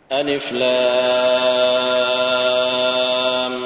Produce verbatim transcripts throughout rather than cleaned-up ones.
ألف لام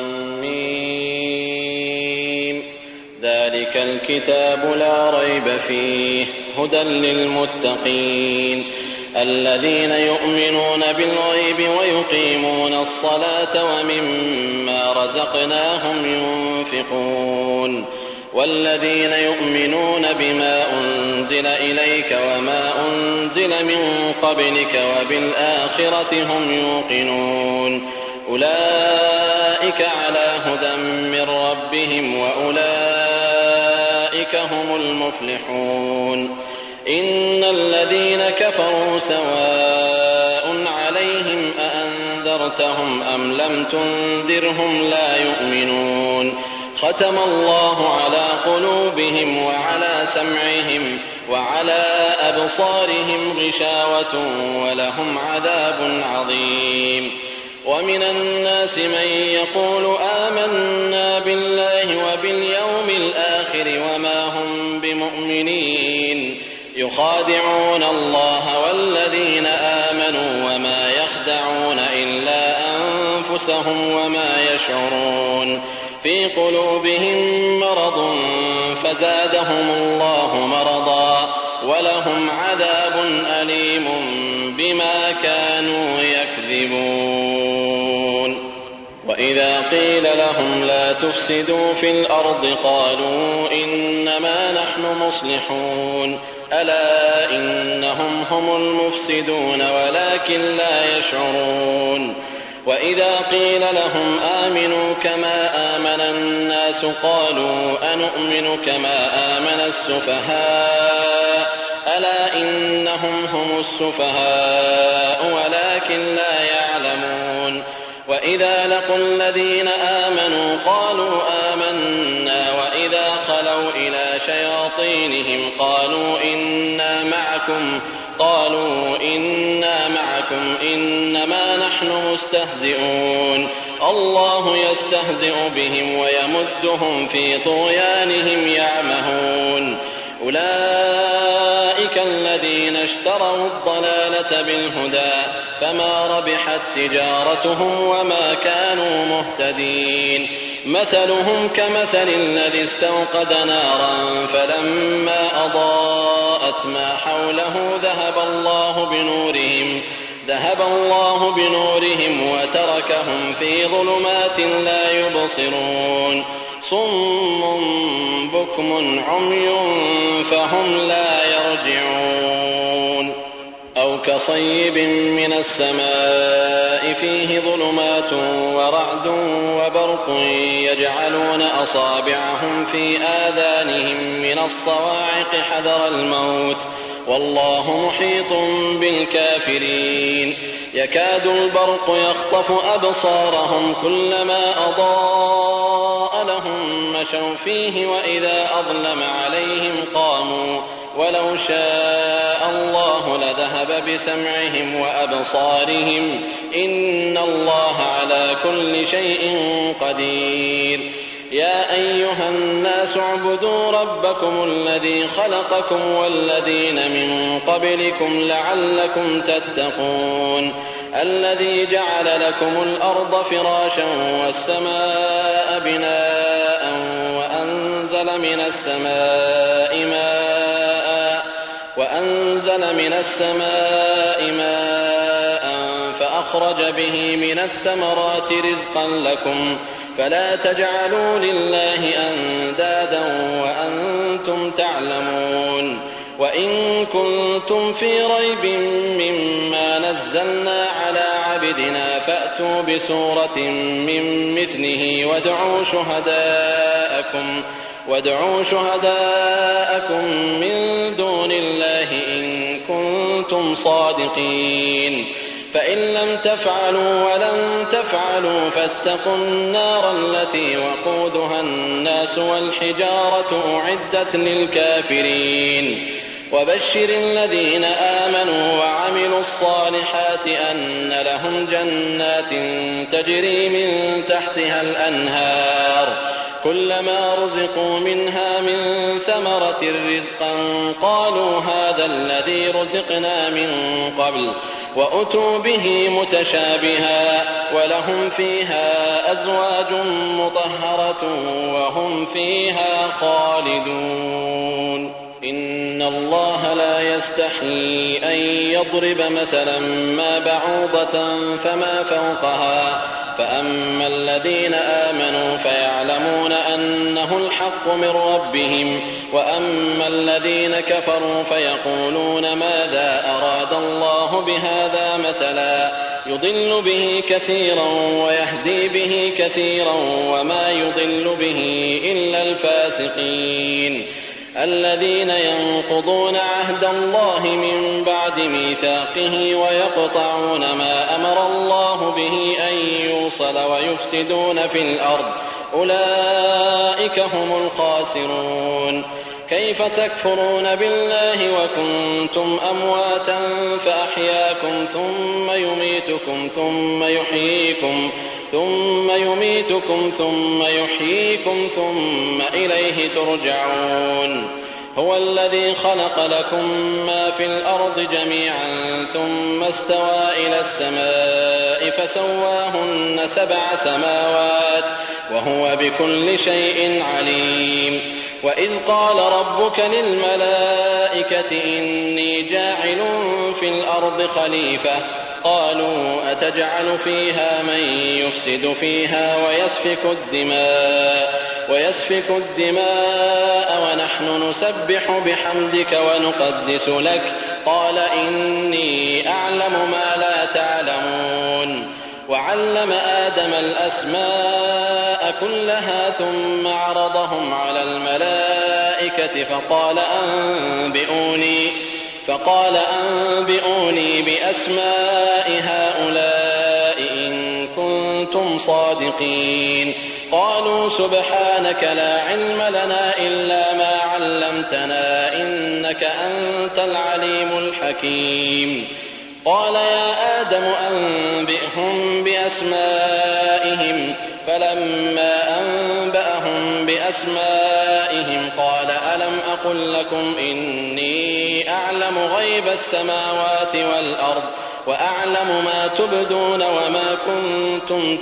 ميم ذلك الكتاب لا ريب فيه هدى للمتقين الذين يؤمنون بالغيب ويقيمون الصلاة ومما رزقناهم ينفقون والذين يؤمنون بما أنزل إليك وما أنزل من قبلك وبالآخرة هم يوقنون أولئك على هدى من ربهم وأولئك هم المفلحون إن الذين كفروا سواء عليهم أأنذرتهم أم لم تنذرهم لا يؤمنون ختم الله على قلوبهم وعلى سمعهم وعلى أبصارهم غشاوة ولهم عذاب عظيم ومن الناس من يقول آمنا بالله وباليوم الآخر وما هم بمؤمنين يخادعون الله والذين آمنوا وما يخدعون إلا أنفسهم وما يشعرون في قلوبهم مرض فزادهم الله مرضا ولهم عذاب أليم بما كانوا يكذبون وإذا قيل لهم لا تفسدوا في الأرض قالوا إنما نحن مصلحون ألا إنهم هم المفسدون ولكن لا يشعرون وإذا قيل لهم آمنوا كما آمن الناس قالوا أنؤمن كما آمن السفهاء ألا إنهم هم السفهاء ولكن لا يعلمون وإذا لقوا الذين آمنوا قالوا آمنا وإذا خلوا إلى شياطينهم قالوا إنا معكم قالوا إنا معكم إنما نحن مستهزئون الله يستهزئ بهم ويمدهم في طغيانهم يعمهون أولئك الذين اشتروا الضلالة بالهدى فما ربحت تجارتهم وما كانوا مهتدين مثلهم كمثل الذي استوقد نارا فلما أضاءت ما حوله ذهب الله بنورهم ذهب الله بنورهم وتركهم في ظلمات لا يبصرون صم بكم عمي فهم لا يرجعون أو كصيب من السماء فيه ظلمات ورعد وبرق يجعلون أصابعهم في آذانهم من الصواعق حذر الموت والله محيط بالكافرين يكاد البرق يخطف أبصارهم كلما أضاء لهم مشوا فيه وإذا أظلم عليهم قاموا ولو شاء الله لذهب بسمعهم وأبصارهم إن الله على كل شيء قدير يا أيها الناس اعبدوا ربكم الذي خلقكم والذين من قبلكم لعلكم تتقون الذي جعل لكم الأرض فراشا والسماء بناء وأنزل من السماء ماء وأنزل من السماء ماء فأخرج به من الثمرات رزقا لكم فلا تجعلوا لله أندادا وأنتم تعلمون وإن كنتم في ريب مما نزلنا على عبدنا فأتوا بسورة من مثله وادعوا شهداءكم وادعوا شهداءكم من دون الله إن كنتم صادقين فإن لم تفعلوا ولن تفعلوا فاتقوا النار التي وقودها الناس والحجارة أعدت للكافرين وبشر الذين آمنوا وعملوا الصالحات أن لهم جنات تجري من تحتها الأنهار كلما رزقوا منها من ثمرة رزقا قالوا هذا الذي رزقنا من قبل وأتوا به متشابها ولهم فيها أزواج مطهرة وهم فيها خالدون. إن الله لا يستحيي أن يضرب مثلا ما بعوضة فما فوقها فأما الذين آمنوا فيعلمون أنه الحق من ربهم وأما الذين كفروا فيقولون ماذا أراد الله بهذا مثلا يضل به كثيرا ويهدي به كثيرا وما يضل به إلا الفاسقين الذين ينقضون عهد الله من بعد ميثاقه ويقطعون ما أمر الله به أن يوصل ويفسدون في الأرض أولئك هم الخاسرون. كيف تكفرون بالله وكنتم أمواتا فأحياكم ثم يميتكم ثم يحييكم ثم يميتكم ثم يحييكم ثم إليه ترجعون. هو الذي خلق لكم ما في الأرض جميعا ثم استوى إلى السماء فسواهن سبع سماوات وهو بكل شيء عليم. وإذ قال ربك للملائكة إني جاعل في الأرض خليفة قالوا أتجعل فيها من يفسد فيها ويسفك الدماء ويسفك الدماء ونحن نسبح بحمدك ونقدس لك قال إني أعلم ما لا تعلمون. وعلم آدم الأسماء كلها ثم عرضهم على الملائكة فقال أنبئوني فقال أنبئوني بأسماء هؤلاء إن كنتم صادقين. قالوا سبحانك لا علم لنا إلا ما علمتنا إنك أنت العليم الحكيم. قال يا آدم أنبئهم بأسمائهم فلما أنبأهم بأسمائهم قال ألم أقل لكم إني أعلم غيب السماوات والأرض وأعلم ما تبدون وما كنتم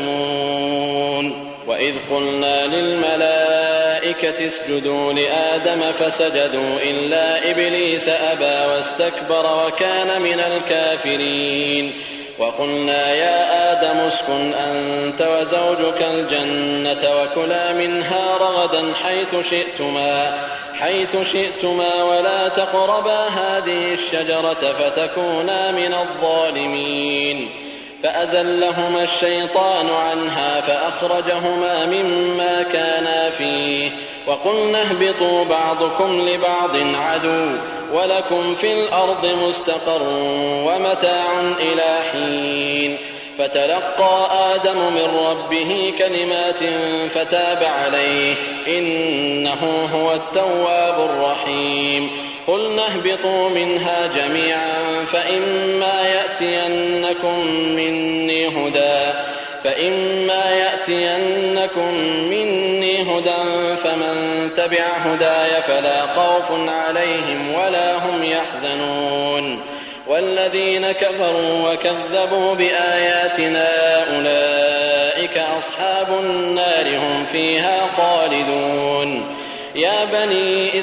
تكتمون. وإذ قلنا للملائكة اسجدوا لآدم فسجدوا إلا إبليس أبى واستكبر وكان من الكافرين. وقلنا يا آدم اسكن أنت وزوجك الجنة وكلا منها رغدا حيث شئتما حيث شئتما ولا تقربا هذه الشجرة فتكونا من الظالمين. فأزلهما الشيطان عنها فأخرجهما مما كانا فيه وقلنا اهبطوا بعضكم لبعض عدو ولكم في الأرض مستقر ومتاع إلى حين. فتلقى آدم من ربه كلمات فتاب عليه إنه هو التواب الرحيم. قلنا اهبطوا منها جميعا فإما يأتينكم مني هدى فإما يأتينكم مني هدى فمن تبع هداي فلا خوف عليهم ولا هم يحزنون. والذين كفروا وكذبوا بآياتنا أولئك أصحاب النار هم فيها خالدون. يا بني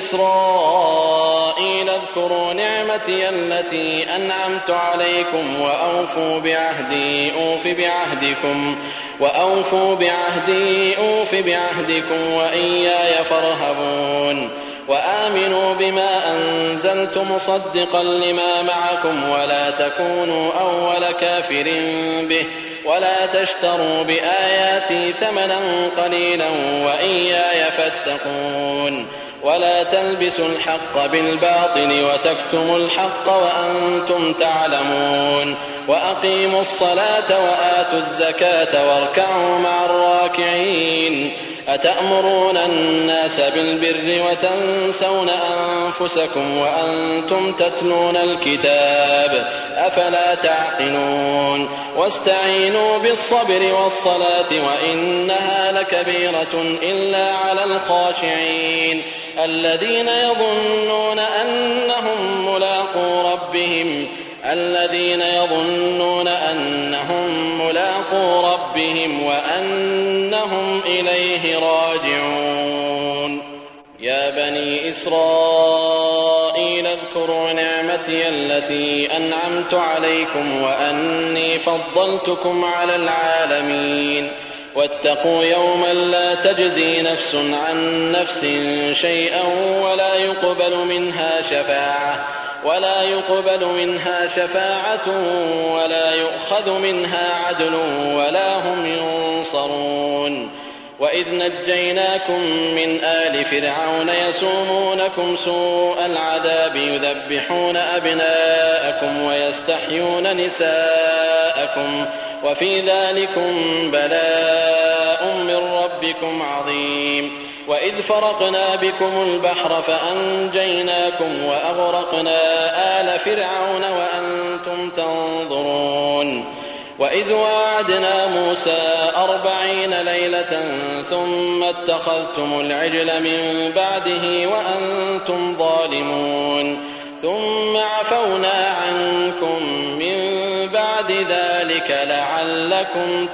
إسرائيل اذكروا نعمتي التي أنعمت عليكم وأوفوا بعهدي أوف بعهدكم وأوفوا بعهدي أوف بعهدكم وإياي فارهبون. وآمنوا بما أنزلت مصدقا لما معكم ولا تكونوا أول كافر به ولا تشتروا بآياتي ثمنا قليلا وإياي فاتقون. ولا تلبسوا الحق بالباطل وتكتموا الحق وأنتم تعلمون. وأقيموا الصلاة وآتوا الزكاة واركعوا مع الراكعين. أتأمرون الناس بالبر وتنسون أنفسكم وأنتم تتلون الكتاب أفلا تعقلون. واستعينوا بالصبر والصلاة وإنها لكبيرة إلا على الخاشعين الذين يظنون أنهم ملاقو ربهم الذين يظنون أنهم ملاقو ربهم وأنهم إليه راجعون. يا بني إسرائيل اذكروا نعمتي التي أنعمت عليكم وأني فضلتكم على العالمين. واتقوا يوما لا تجزي نفس عن نفس شيئا ولا يقبل منها شفاعة ولا يقبل منها شفاعة ولا يؤخذ منها عدل ولا هم ينصرون. وإذ نجيناكم من آل فرعون يسومونكم سوء العذاب يذبحون أبناءكم ويستحيون نساءكم وفي ذلكم بلاء من ربكم عظيم. وإذ فرقنا بكم البحر فأنجيناكم وأغرقنا آل فرعون وأنتم تنظرون. وإذ وعدنا موسى أربعين ليلة ثم اتخذتم العجل من بعده وأنتم ظالمون ثم عفونا عنكم من بعد ذلك لعلكم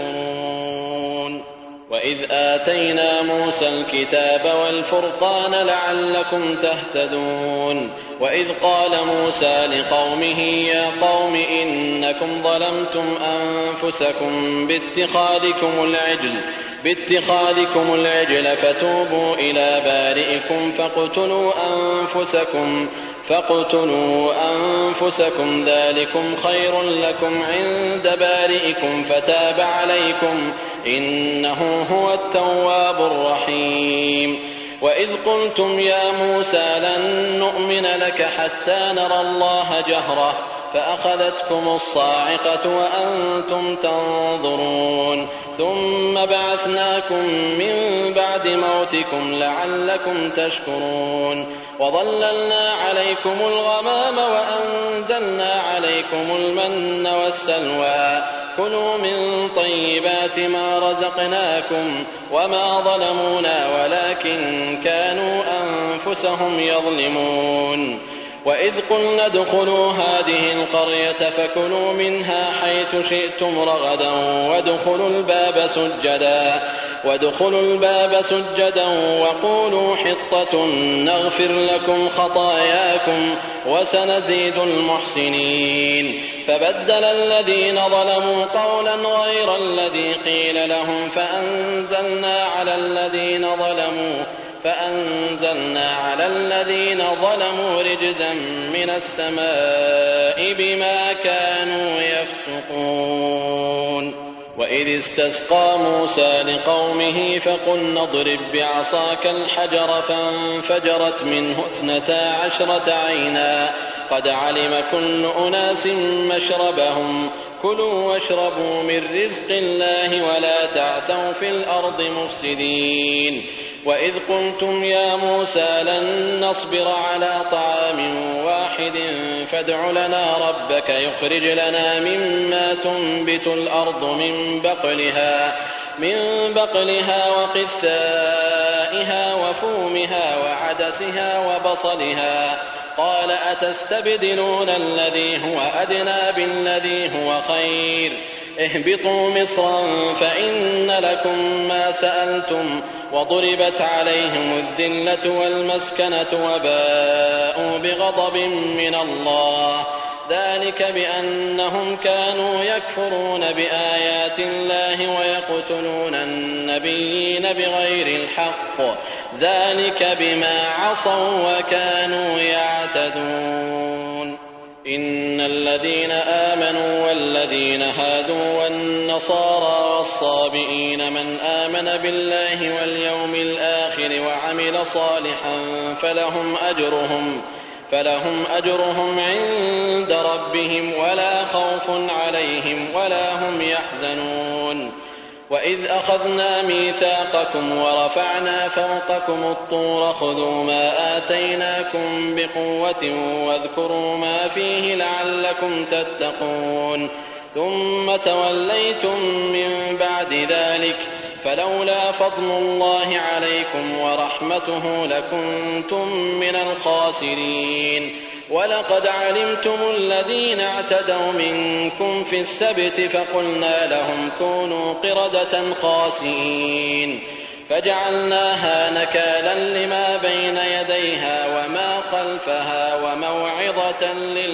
تشكرون. وإذ آتينا موسى الكتاب والفرقان لعلكم تهتدون. وإذ قال موسى لقومه يا قوم إنكم ظلمتم أنفسكم باتخاذكم العجل باتخاذكم العجل فتوبوا إلى بارئكم فاقتلوا أنفسكم فاقتلوا أنفسكم ذلكم خير لكم عند بارئكم فتاب عليكم إنه هو التواب الرحيم. وإذ قلتم يا موسى لن نؤمن لك حتى نرى الله جهرة فأخذتكم الصاعقة وأنتم تنظرون ثم بعثناكم من بعد موتكم لعلكم تشكرون. وظللنا عليكم الغمام وأنزلنا عليكم المن والسلوى كلوا من طيبات ما رزقناكم وما ظلمونا ولكن كانوا أنفسهم يظلمون. وإذ قلنا ادخلوا هذه القرية فكلوا منها حيث شئتم رغدا وادخلوا الباب سجدا وادخلوا الباب سجدا وقولوا حطة نغفر لكم خطاياكم وسنزيد المحسنين. فبدل الذين ظلموا قولا غير الذي قيل لهم فأنزلنا على الذين ظلموا فأنزلنا على الذين ظلموا رجزا من السماء بما كانوا يفسقون. وإذ استسقى موسى لقومه فقلنا اضرب بعصاك الحجر فانفجرت منه اثنتا عشرة عينا قد علم كل أناس مشربهم كلوا واشربوا من رزق الله ولا تعثوا في الأرض مفسدين. وإذ قلتم يا موسى لن نصبر على طعام واحد فادع لنا ربك يخرج لنا مما تنبت الأرض من بقلها من بقلها وقثائها وفومها وعدسها وبصلها قال أتستبدلون الذي هو أدنى بالذي هو خير اهبطوا مصرا فإن لكم ما سألتم وضربت عليهم الذلة والمسكنة وباءوا بغضب من الله ذلك بأنهم كانوا يكفرون بآيات الله ويقتلون النبيين بغير الحق ذلك بما عصوا وكانوا يعتدون. إن الذين آمنوا والذين هادوا والنصارى والصابئين من آمن بالله واليوم الآخر وعمل صالحا فلهم أجرهم فلهم أجرهم عند ربهم ولا خوف عليهم ولا هم يحزنون. وإذ أخذنا ميثاقكم ورفعنا فوقكم الطور خذوا ما آتيناكم بقوة واذكروا ما فيه لعلكم تتقون ثم توليتم من بعد ذلك فلولا فضل الله عليكم ورحمته لكنتم من الخاسرين ولقد علمتم الذين اعتدوا منكم في السبت فقلنا لهم كونوا قردة خاسئين فجعلناها نكالا لما بين يديها وما خلفها وموعظة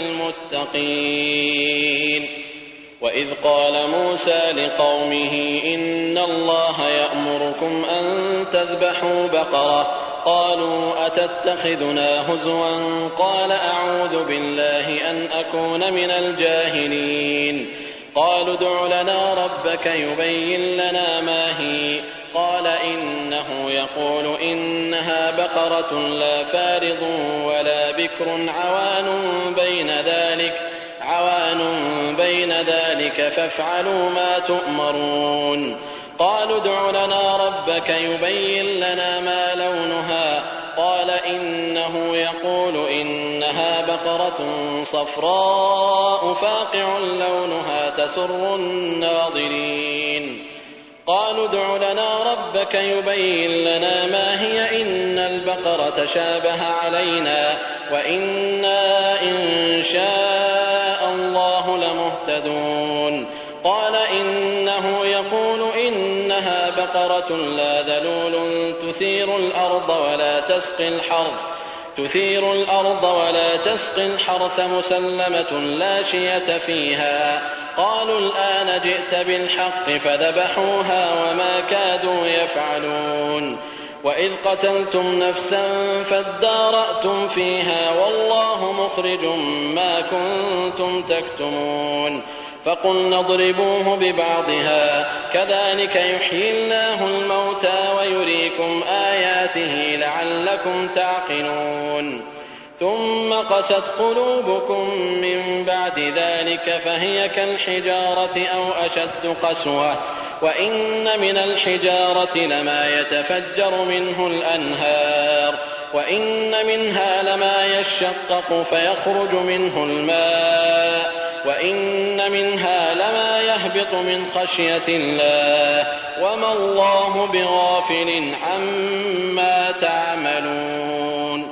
للمتقين. وإذ قال موسى لقومه إن الله يأمركم أن تذبحوا بقرة قالوا أتتخذنا هزوا قال أعوذ بالله أن أكون من الجاهلين قالوا ادع لنا ربك يبين لنا ما هي قال إنه يقول إنها بقرة لا فارض ولا بكر عوان بين ذلك عوان بين ذلك فافعلوا ما تؤمرون قالوا ادع لنا ربك يبين لنا ما لونها قال إنه يقول إنها بقرة صفراء فاقع لونها تسر الناظرين قالوا ادع لنا ربك يبين لنا ما هي إن البقرة شابه علينا وإنا إن شاء الله لمهتدون قال إنه يقول إنها بقرة لا ذلول تثير الأرض ولا تسقي الحرث تثير الأرض ولا تسقي الحرث مسلمة لا شية فيها قالوا الآن جئت بالحق فذبحوها وما كادوا يفعلون وإذ قتلتم نفسا فادارأتم فيها والله مخرج ما كنتم تكتمون فقلنا اضربوه ببعضها كذلك يحيي الله الموتى ويريكم آياته لعلكم تعقلون ثم قست قلوبكم من بعد ذلك فهي كالحجارة أو أشد قسوة وإن من الحجارة لما يتفجر منه الأنهار وإن منها لما يشقق فيخرج منه الماء وإن منها لما يهبط من خشية الله وما الله بغافل عما تعملون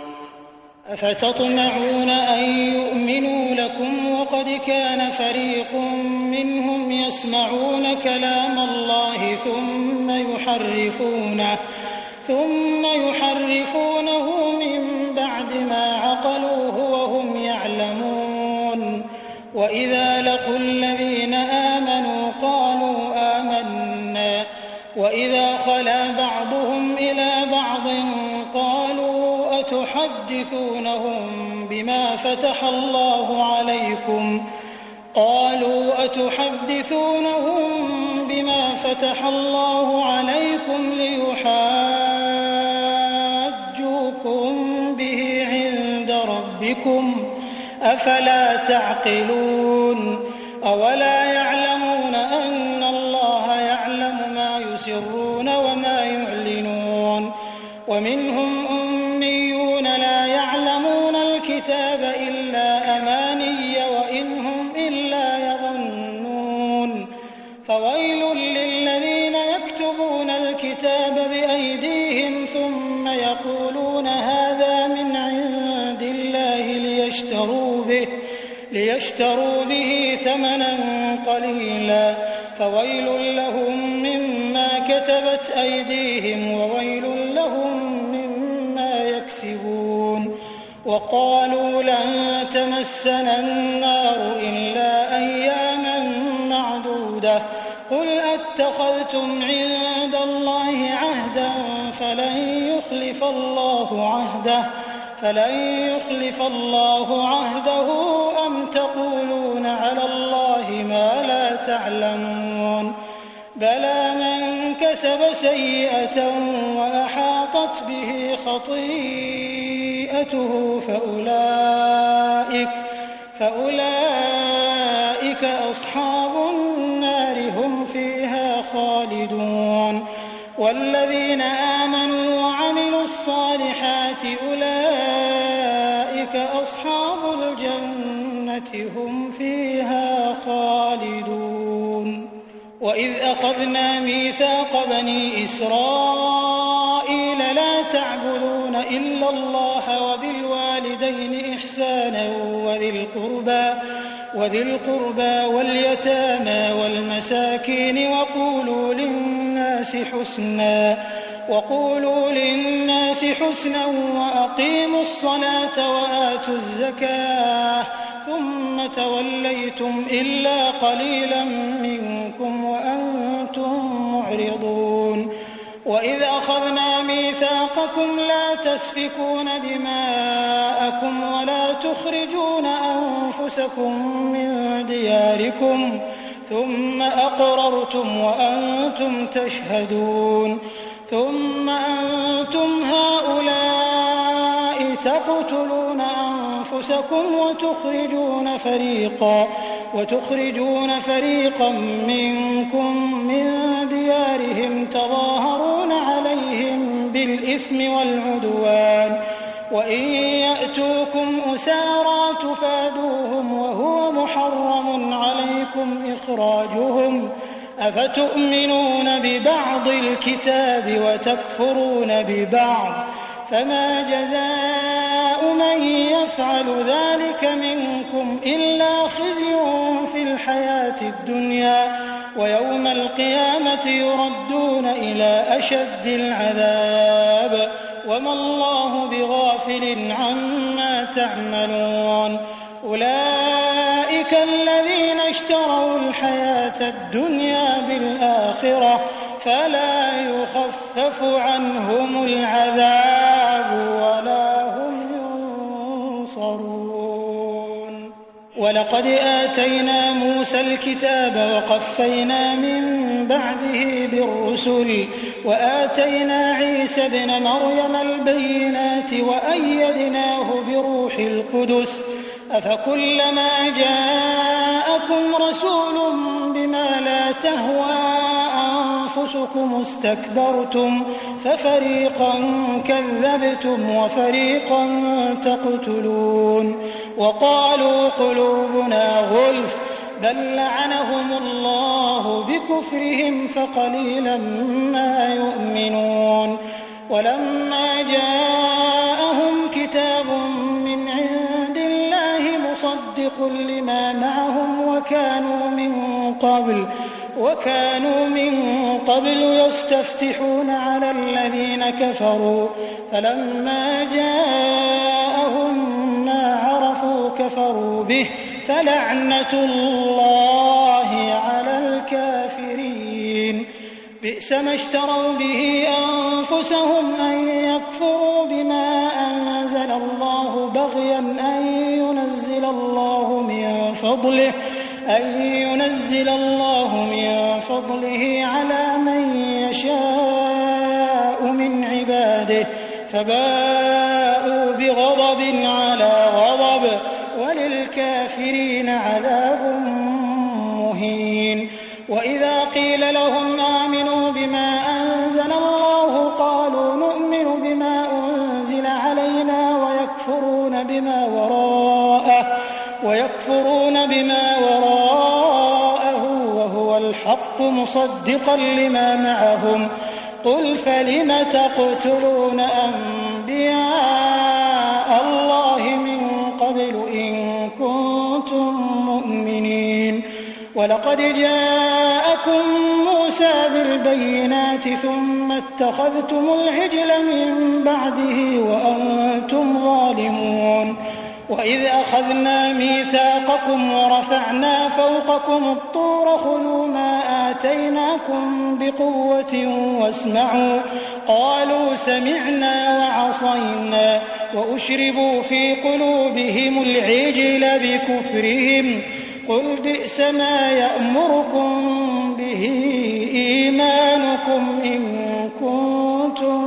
أفتطمعون أن يؤمنوا لكم وقد كان فريق منهم يسمعون كلام الله ثم يحرفونه ثم يحرفونه من بعد ما عقلوه وهم يعلمون وإذا لقوا الذين آمنوا قالوا آمنا وإذا خلا بعضهم إلى بعض قالوا أتحدثونهم بما فتح الله عليكم قالوا أتحدثونهم بما فتح الله عليكم ليحاجوكم به عند ربكم أفلا تعقلون أولا يعلمون أن الله يعلم ما يسرون وما يعلنون ومنهم أميون لا يعلمون الكتاب إلا أماني وإن هم إلا يظنون فويل للذين يكتبون الكتاب بأيديهم ثم يقولون هذا من عند الله ليشتروا به ليشتروا به ثمنا قليلا فويل لهم مما كتبت أيديهم وويل لهم مما يكسبون وقالوا لن تمسنا النار إلا أياما معدودة قل أتخذتم عند الله عهدا فلن يخلف الله عهده فلن يخلف الله عهده أم تقولون على الله ما لا تعلمون بلى من كسب سيئة وأحاطت به خطيئته فأولئك, فأولئك أصحاب النار هم فيها خالدون والذين آمنوا وعملوا الصالحات أولئك أصحاب الجنة هم فيها خالدون وإذ أخذنا ميثاق بني إسرائيل لا تعبدون إلا الله وبالوالدين إحسانا وذي القربى وذي القربى واليتامى والمساكين وقولوا للناس حسنا وقولوا للناس حسنا وأقيموا الصلاة وآتوا الزكاة ثم توليتم إلا قليلا منكم وأنتم معرضون وإذ أخذنا ميثاقكم لا تسفكون دماءكم ولا تخرجون أنفسكم من دياركم ثم أقررتم وأنتم تشهدون ثم أنتم هؤلاء تقتلون أنفسكم وتخرجون فريقا وتخرجون فريقا منكم من ديارهم تظاهرون عليهم بالإثم والعدوان وإن يأتوكم أسارى تفادوهم وهو محرم عليكم إخراجهم أفتؤمنون ببعض الكتاب وتكفرون ببعض فما جزاء من يفعل ذلك منكم إلا خزي في الحياة الدنيا ويوم القيامة يردون إلى أشد العذاب وما الله بغافل عما تعملون أولئك الذين اشتروا الحياة الدنيا بالآخرة فلا يخفف عنهم العذاب ولا هم ينصرون ولقد آتينا موسى الكتاب وقفينا من بعده بالرسل وآتينا عيسى ابن مريم البينات وأيدناه بروح القدس أفكلما جاءكم رسول بما لا تهوى أنفسكم استكبرتم ففريقا كذبتم وفريقا تقتلون وقالوا قلوبنا غلف بل لعنهم الله بكفرهم فقليلا ما يؤمنون ولما جاءهم كتاب من عند الله مصدق لما معهم وكانوا من قبل وكانوا من قبل يستفتحون على الذين كفروا فلما جاءهم ما عرفوا كفروا به فلعنة الله على الكافرين بئس ما اشتروا به أنفسهم أن يكفروا بما أنزل الله بغيا أن ينزل الله من فضله أن ينزل الله من فضله على من يشاء من عباده فباءوا بغضب على غضب وللكافرين عذاب مهين وإذا قيل لهم آمنوا بما أنزل الله قالوا نؤمن بما أنزل علينا ويكفرون بما وراءه ويكفرون بما وراءه وهو الحق مصدقا لما معهم قل فلم تقتلون أنبياء الله من قبل إن كنتم مؤمنين ولقد جاءكم موسى بالبينات ثم اتخذتم العجل من بعده وأنتم ظالمون وإذ أخذنا ميثاقكم ورفعنا فوقكم الطور خذوا ما آتيناكم بقوة واسمعوا قالوا سمعنا وعصينا وأشربوا في قلوبهم العجل بكفرهم قل بئس ما يأمركم به إيمانكم إن كنتم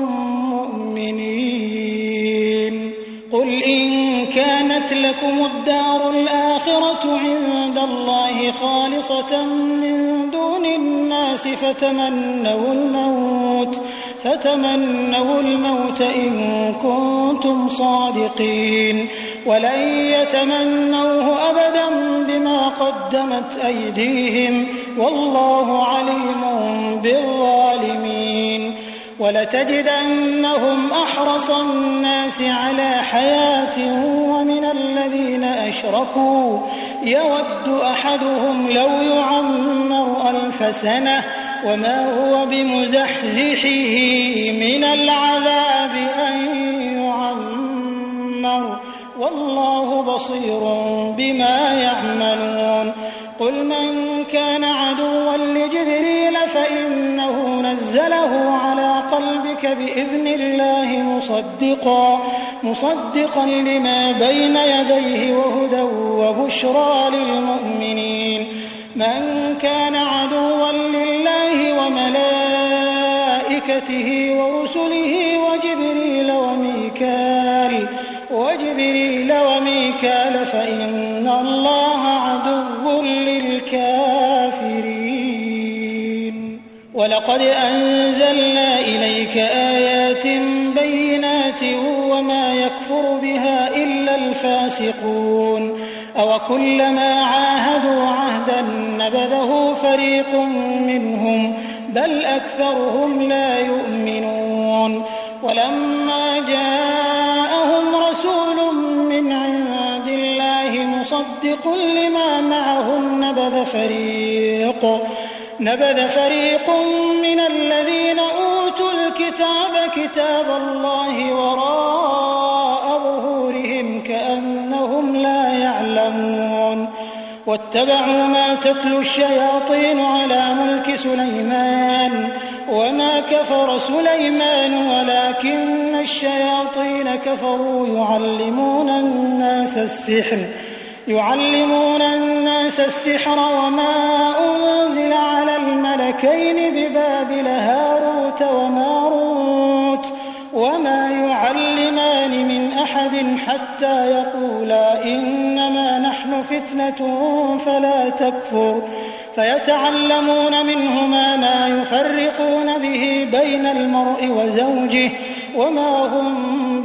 مؤمنين قل إن كانت لكم الدار الآخرة عند الله خالصة من دون الناس فتمنوا الموت فتمنوا الموت إن كنتم صادقين ولن يتمنوه أبدا بما قدمت أيديهم والله عليم بالظالمين. ولتجدنهم أحرص الناس على حياة ومن الذين أشركوا يود أحدهم لو يعمر ألف سنة وما هو بمزحزحه من العذاب أن يعمر والله بصير بما يعملون. قل من كان عدوا لجبريل فإنه نزله على قلبك بإذن الله مصدقا مصدقا لما بين يديه وهدى وبشرى للمؤمنين. من كان عدوا لله وملائكته ورسله وجبريل وميكال وجبريل وميكال فإن الله عدو للكافرين. ولقد أنزلنا إليك آيات بينات وما يكفر بها إلا الفاسقون. أوكلما عاهدوا عهدا نبذه فريق منهم بل أكثرهم لا يؤمنون. ولما جاءهم رسول من عند الله مصدق لما معهم نبذ فريق نبذ فريق من الذين أوتوا الكتاب كتاب الله وراء ظهورهم كأنهم لا يعلمون. واتبعوا ما تتلو الشياطين على ملك سليمان وما كفر سليمان ولكن الشياطين كفروا يعلمون الناس السحر يعلمون الناس السحر وما أنزل على الملكين ببابل هاروت وماروت وما يعلمان من أحد حتى يقولا إنما نحن فتنة فلا تكفر فيتعلمون منهما ما يفرقون به بين المرء وزوجه وما هم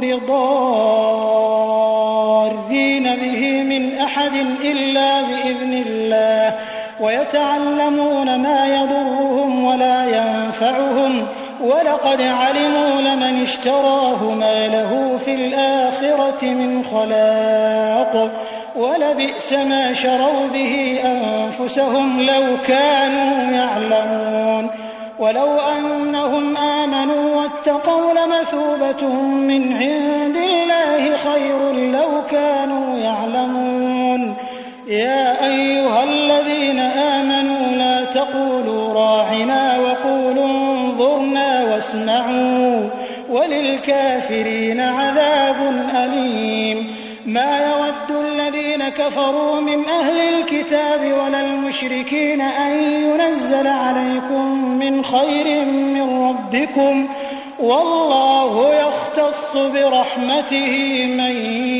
بضارين به من أحد إلا بإذن الله ويتعلمون ما يضرهم ولا ينفعهم ولقد علموا لمن اشتراه ما له في الآخرة من خلاق ولبئس ما شروا به أنفسهم لو كانوا يعلمون. ولو أنهم آمنوا واتقوا لمثوبة من عند الله خير لو كانوا يعلمون. يا أيها الذين آمنوا لا تقولوا راعنا وقولوا انظرنا واسمعوا وللكافرين عذاب أليم. ما يود الذين كفروا من أهل الكتاب ولا المشركين أن ينزل عليكم من خير من ربكم والله يختص برحمته من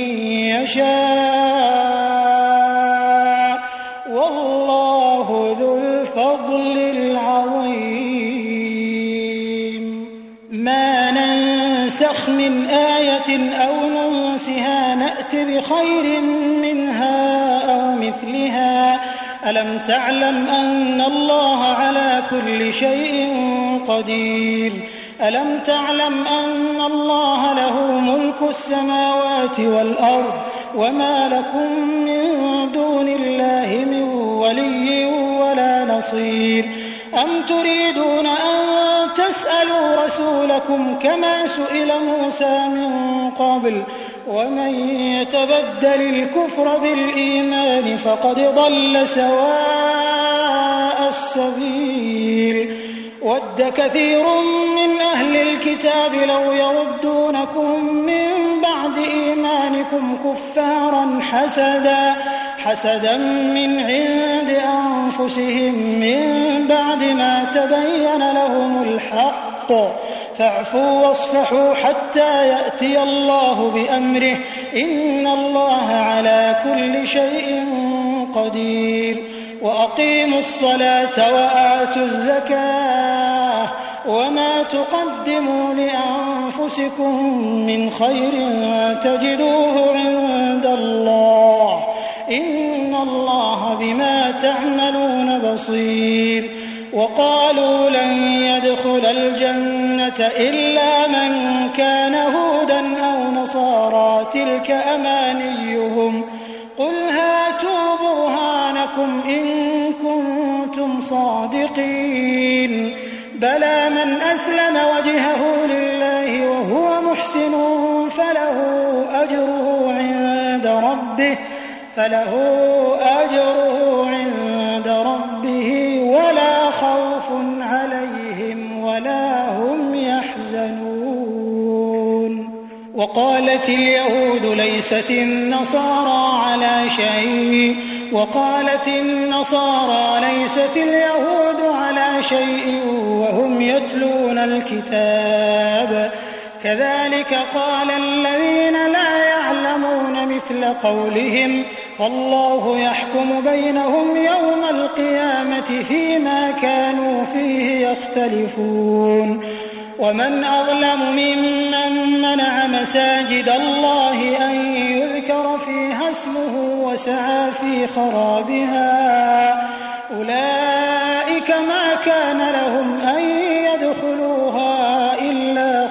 يشاء والله ذو الفضل العظيم. ما ننسخ من آية أو ننسها نأت بخير منها أو مثلها. ألم تعلم أن الله على كل شيء قدير. ألم تعلم أن الله له ملك السماوات والأرض وما لكم من دون الله من ولي ولا نصير. أم تريدون أن تسألوا رسولكم كما سئل موسى من قبل ومن يتبدل الكفر بالإيمان فقد ضل سواء السبيل. ود كثير من أهل الكتاب لو يردونكم من بعد إيمانكم كفارا حسدا حسدا من عند أنفسهم من بعد ما تبين لهم الحق فاعفوا واصفحوا حتى يأتي الله بأمره إن الله على كل شيء قدير. وأقيموا الصلاة وآتوا الزكاة وما تقدموا لأنفسكم من خير تجدوه عند الله إن الله بما تعملون بصير. وقالوا لن يدخل الجنة إلا من كان هودا أو نصارى تلك أمانيهم قل هاتوا برهانكم إن كنتم صادقين بلى من أسلم وجهه لله وهو محسن فله أجره عند ربه فله أجره عند ربه ولا خوف عليهم ولا هم يحزنون. وقالت اليهود ليست النصارى على شيء وقالت النصارى ليست اليهود على شيء وهم يتلون الكتاب كذلك قال الذين لا يعلمون مثل قولهم فالله يحكم بينهم يوم القيامة فيما كانوا فيه يختلفون. ومن أظلم ممن منع مساجد الله أن يذكر فيها اسمه وسعى في خرابها أولئك ما كان لهم أن يدخلوها إلا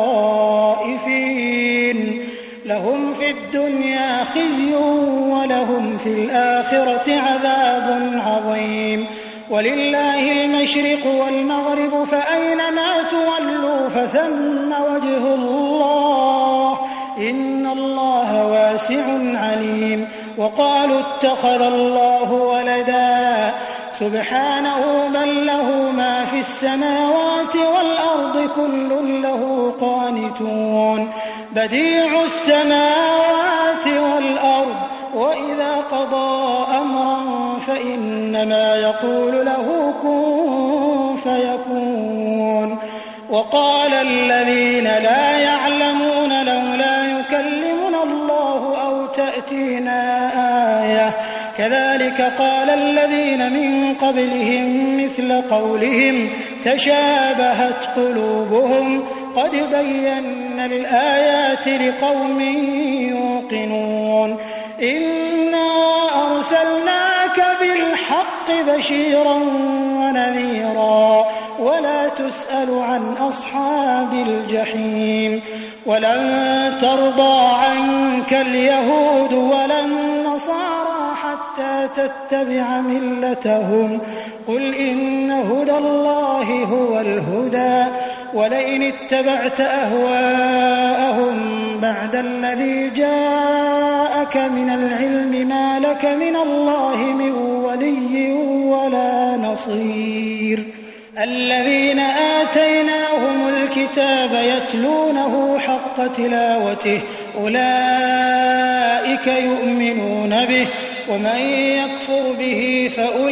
خائفين لهم في الدنيا خزي ولهم في الآخرة عذاب عظيم. ولله المشرق والمغرب فأينما تولوا فثم وجه الله إن الله واسع عليم. وقالوا اتخذ الله ولدا سبحانه بل له ما في السماوات والأرض كل له قانتون بديع السماوات والأرض وإذا قضى أمرا فإنما يقول له كن فيكون. وقال الذين لا يعلمون لولا يكلمنا الله أو تأتينا آية كذلك قال الذين من قبلهم مثل قولهم تشابهت قلوبهم قد بينا الآيات لقوم يوقنون. إنا أرسلناك بالحق بشيرا ونذيرا ولا تسأل عن أصحاب الجحيم. ولن ترضى عنك اليهود ولا النصارى حتى تتبع ملتهم قل إن هدى الله هو الهدى ولئن اتبعت أهواءهم بعد الذي جاءك من العلم ما لك من الله من ولي ولا نصير. الذين آتيناهم الكتاب يتلونه حق تلاوته أولئك يؤمنون به ومن يكفر به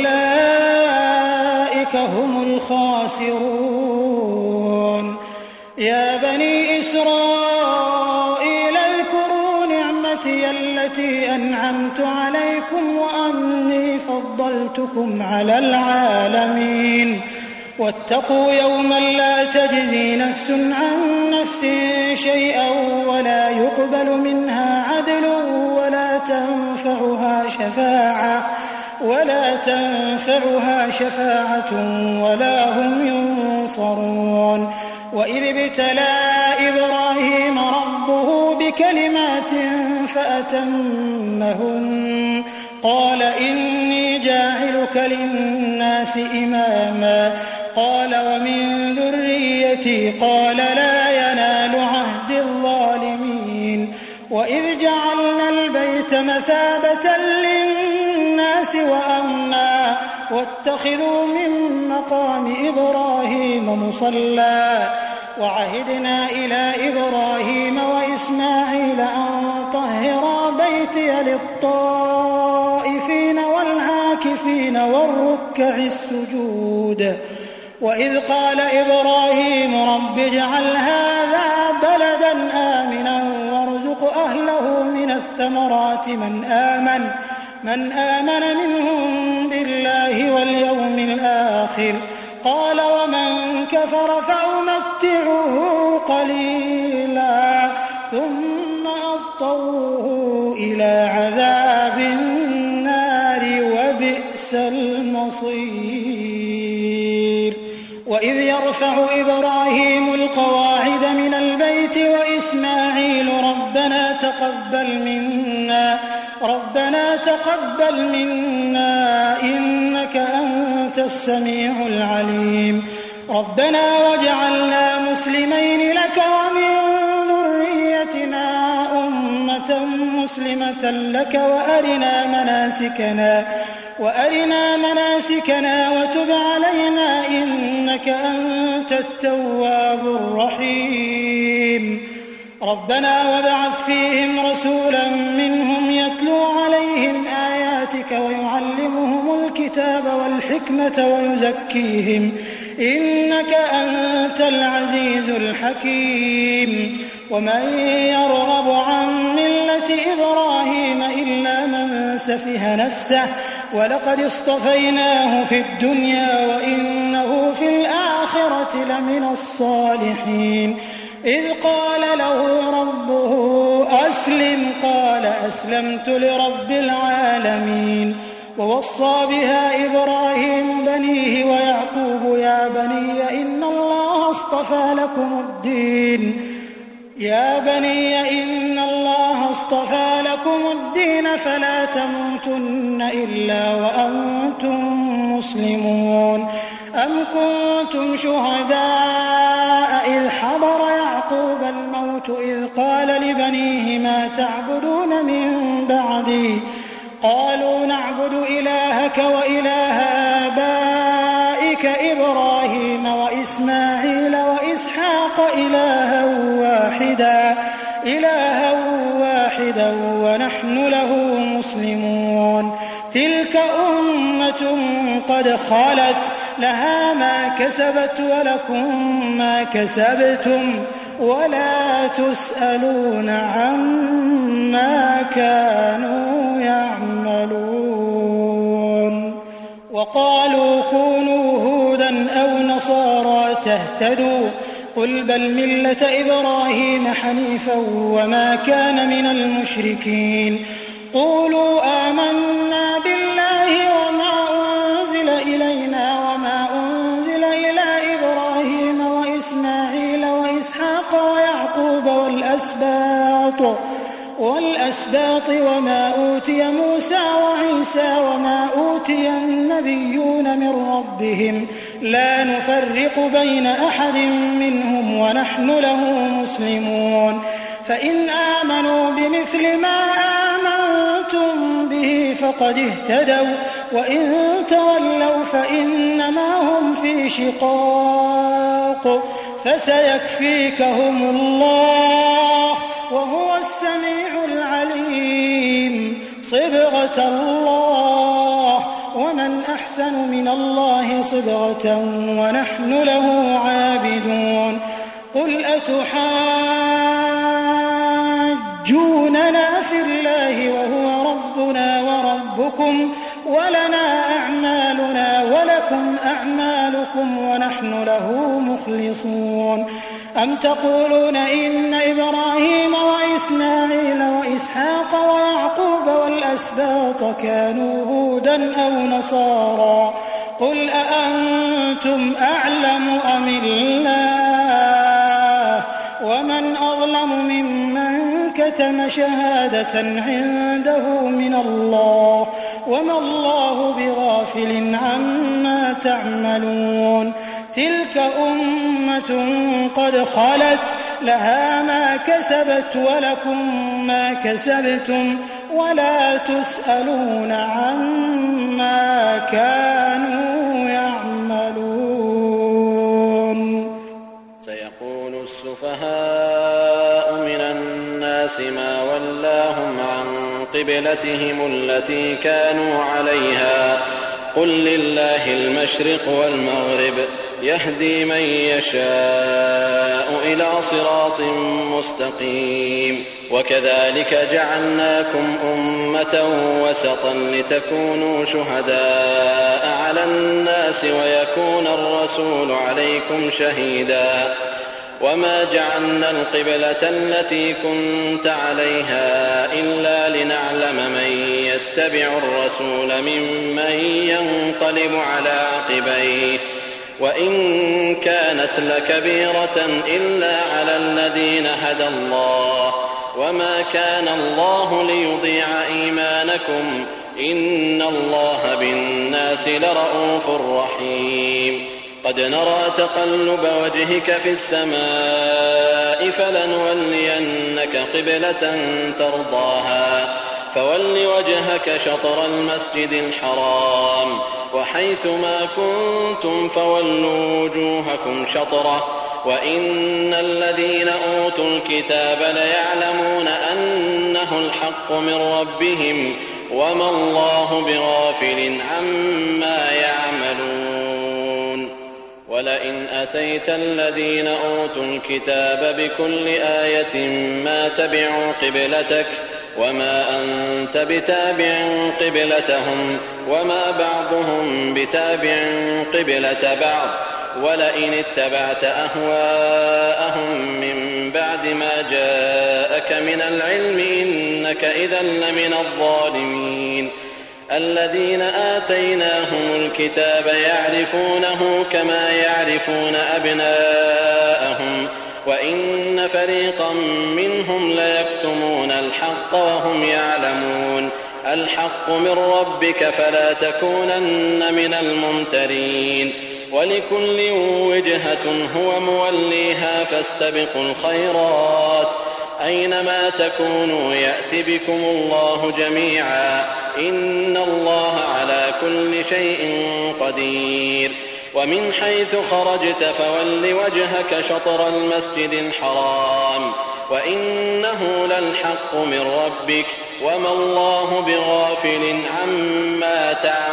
فأولئك هم الخاسرون. يا بني إسرائيل اذكروا نعمتي التي أنعمت عليكم وأني فضلتكم على العالمين واتقوا يوما لا تجزي نفس عن نفس شيئا ولا يقبل منها عدل ولا تنفعها شفاعة ولا تنفعها شفاعة ولا هم ينصرون. وإذ ابتلى إبراهيم ربه بكلمات فأتمهن قال إني جاعلك للناس إماما قال ومن ذريتي قال لا ينال عهد الظالمين. وإذ جعلنا البيت مثابة للناس وأمنا واتخذوا من مقام إبراهيم مصلى وعهدنا إلى إبراهيم وإسماعيل أن طهرا بيتي للطائفين والعاكفين والركع السجود. وإذ قال إبراهيم رب اجعل هذا بلدا آمنا وارزق أهله من الثمرات من آمن من آمن منهم بالله واليوم الآخر قال ومن كفر فأمتعه قليلا ثم أضطره إلى عذاب النار وبئس المصير. وإذ يرفع إبراهيم القواعد من البيت وإسماعيل ربنا تقبل منا ربنا تقبل منا إنك أنت السميع العليم ربنا واجعلنا مسلمين لك ومن ذريتنا أمة مسلمة لك وأرنا مناسكنا وأرنا مناسكنا وتب علينا إنك أنت التواب الرحيم ربنا وابعث فيهم رسولا منهم يتلو عليهم آياتك ويعلمهم الكتاب والحكمة ويزكيهم إنك أنت العزيز الحكيم. ومن يرغب عن ملة إبراهيم إلا من سفه نفسه ولقد اصطفيناه في الدنيا وإنه في الآخرة لمن الصالحين. إذ قال له ربه أسلم قال أسلمت لرب العالمين. ووصى بها إبراهيم بنيه ويعقوب يا بني إن الله اصطفى لكم الدين يا بني إن الله اصطفى لكم الدين فلا تموتن إلا وأنتم مسلمون. أم كنتم شهداء إذ حضر يعقوب الموت إذ قال لبنيه ما تعبدون من بعدي قالوا نعبد إلهك وإله آبائك إبراهيم وإسماعيل وإسحاق إلها واحدا إلها واحدا ونحن له مسلمون. تلك أمة قد خلت لها ما كسبت ولكم ما كسبتم ولا تسألون عما كانوا يعملون. وقالوا كونوا هودا أو نصارى تهتدوا قل بل ملة إبراهيم حنيفا وما كان من المشركين. قولوا آمنا بالله وما أنزل إلينا وما أنزل إلى إبراهيم وإسماعيل وإسحاق ويعقوب والأسباط والأسباط وما أوتي موسى وعيسى وما أوتي النبيون من ربهم لا نفرق بين أحد منهم ونحن له مسلمون. فإن آمنوا بمثل ما آمنتم به فقد اهتدوا وإن تولوا فإنما هم في شقاق فسيكفيكهم الله وهو السميع العليم. صبغة الله ومن أحسن من الله صبغة ونحن له عابدون. قل أتحاجوننا في الله وهو ربنا وربكم ولنا أعمالنا ولكم أعمالكم ونحن له مخلصون. أم تقولون إن إبراهيم وإسماعيل وإسحاق ويعقوب والأسباط كانوا هودا أو نصارى قل أأنتم أعلم أم الله ومن أظلم ممن كتم شهادة عنده من الله وما الله بغافل عما تعملون. تلك أمة قد خلت لها ما كسبت ولكم ما كسبتم ولا تسألون عما كانوا يعملون. سيقول السفهاء من الناس ما ولاهم عن قبلتهم التي كانوا عليها قل لله المشرق والمغرب يهدي من يشاء إلى صراط مستقيم. وكذلك جعلناكم أمة وسطا لتكونوا شهداء على الناس ويكون الرسول عليكم شهيدا وما جعلنا القبلة التي كنت عليها إلا لنعلم من يتبع الرسول ممن ينقلب على عقبيه وإن كانت لكبيرة إلا على الذين هدى الله وما كان الله ليضيع إيمانكم إن الله بالناس لرءوف رحيم قد نرى تقلب وجهك في السماء فلنولينك قبلة ترضاها فول وجهك شطر المسجد الحرام وحيث ما كنتم فولوا وجوهكم شطره وإن الذين أوتوا الكتاب ليعلمون أنه الحق من ربهم وما الله بغافل عما يعملون ولئن أتيت الذين أوتوا الكتاب بكل آية ما تبعوا قبلتك وما أنت بتابع قبلتهم وما بعضهم بتابع قبلة بعض ولئن اتبعت أهواءهم من بعد ما جاءك من العلم إنك إذا لمن الظالمين الذين آتيناهم الكتاب يعرفونه كما يعرفون أبناءهم وإن فريقا منهم ليكتمون الحق وهم يعلمون الحق من ربك فلا تكونن من الممترين ولكل وجهة هو موليها فاستبقوا الخيرات أينما تكونوا يأت بكم الله جميعا إن الله على كل شيء قدير ومن حيث خرجت فول وجهك شطر المسجد الحرام وإنه للحق من ربك وما الله بغافل عما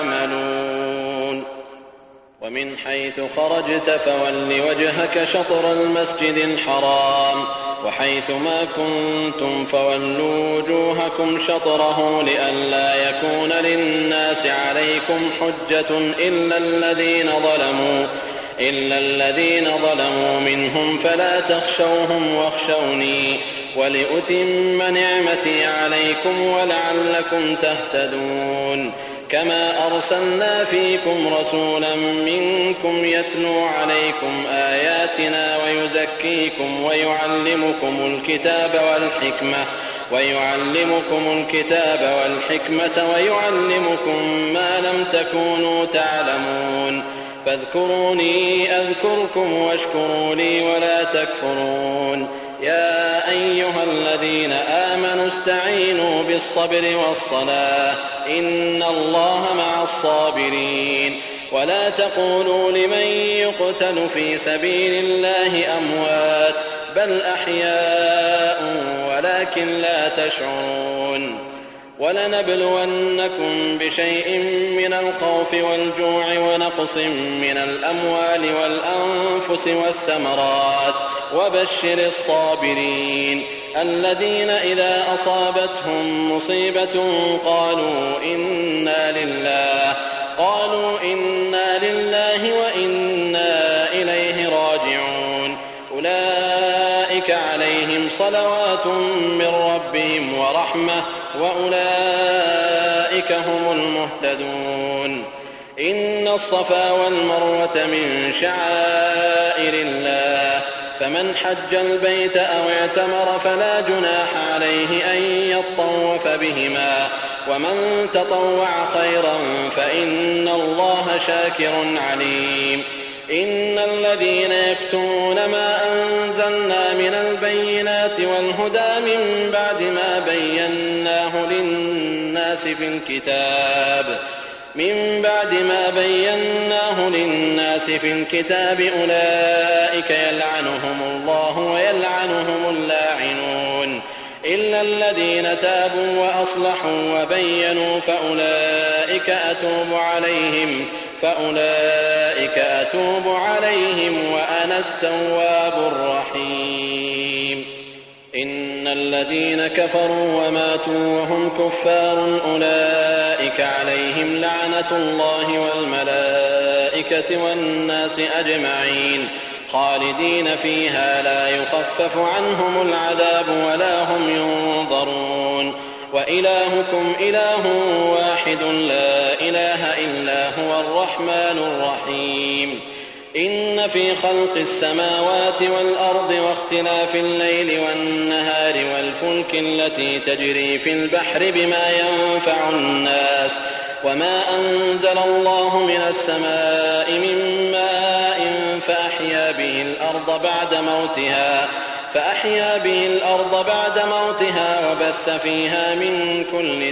تعملون ومن حيث خرجت فول وجهك شطر المسجد الحرام وحيث ما كنتم فولوا وجوهكم شطره لئلا يكون للناس عليكم حجة إلا الذين ظلموا إلا الذين ظلموا منهم فلا تخشوهم واخشوني ولأتم نعمتي عليكم ولعلكم تهتدون كما أرسلنا فيكم رسولا منكم يتلو عليكم آياتنا ويزكيكم ويعلمكم الكتاب والحكمة ويعلمكم الكتاب والحكمة ويعلمكم ما لم تكونوا تعلمون فاذكروني أذكركم واشكروا لي ولا تكفرون يا أيها الذين آمنوا استعينوا بالصبر والصلاة إن الله مع الصابرين ولا تقولوا لمن يقتل في سبيل الله أموات بل أحياء ولكن لا تشعرون ولنبلونكم بشيء من الخوف والجوع ونقص من الأموال والأنفس والثمرات وبشر الصابرين الذين إذا أصابتهم مصيبة قالوا إنا لله قالوا إنا لله وإنا إليه راجعون أولئك عليهم صلوات من ربهم ورحمة وأولئك هم المهتدون إن الصفا والمروة من شعائر الله فمن حج البيت أو اعتمر فلا جناح عليه أن يطوف بهما ومن تطوع خيرا فإن الله شاكر عليم إن الذين يكتمون ما أنزلنا من البينات والهدى من بعد ما بيناه للناس في الكتاب من بعد ما بيناه للناس في الكتاب أولئك يلعنهم الله ويلعنهم اللاعنون إلا الذين تابوا وأصلحوا وبينوا فأولئك أتوب عليهم فأولئك أتوب عليهم وأنا التواب الرحيم إن الذين كفروا وماتوا وهم كفار أولئك أولئك عليهم لعنة الله والملائكة والناس أجمعين خالدين فيها لا يخفف عنهم العذاب ولا هم ينظرون وإلهكم إله واحد لا إله إلا هو الرحمن الرحيم إن في خلق السماوات والأرض واختلاف الليل والنهار والفلك التي تجري في البحر بما ينفع الناس وما أنزل الله من السماء من ماء فأحيا به الأرض بعد موتها فأحيا به الأرض بعد موتها وبث فيها من كل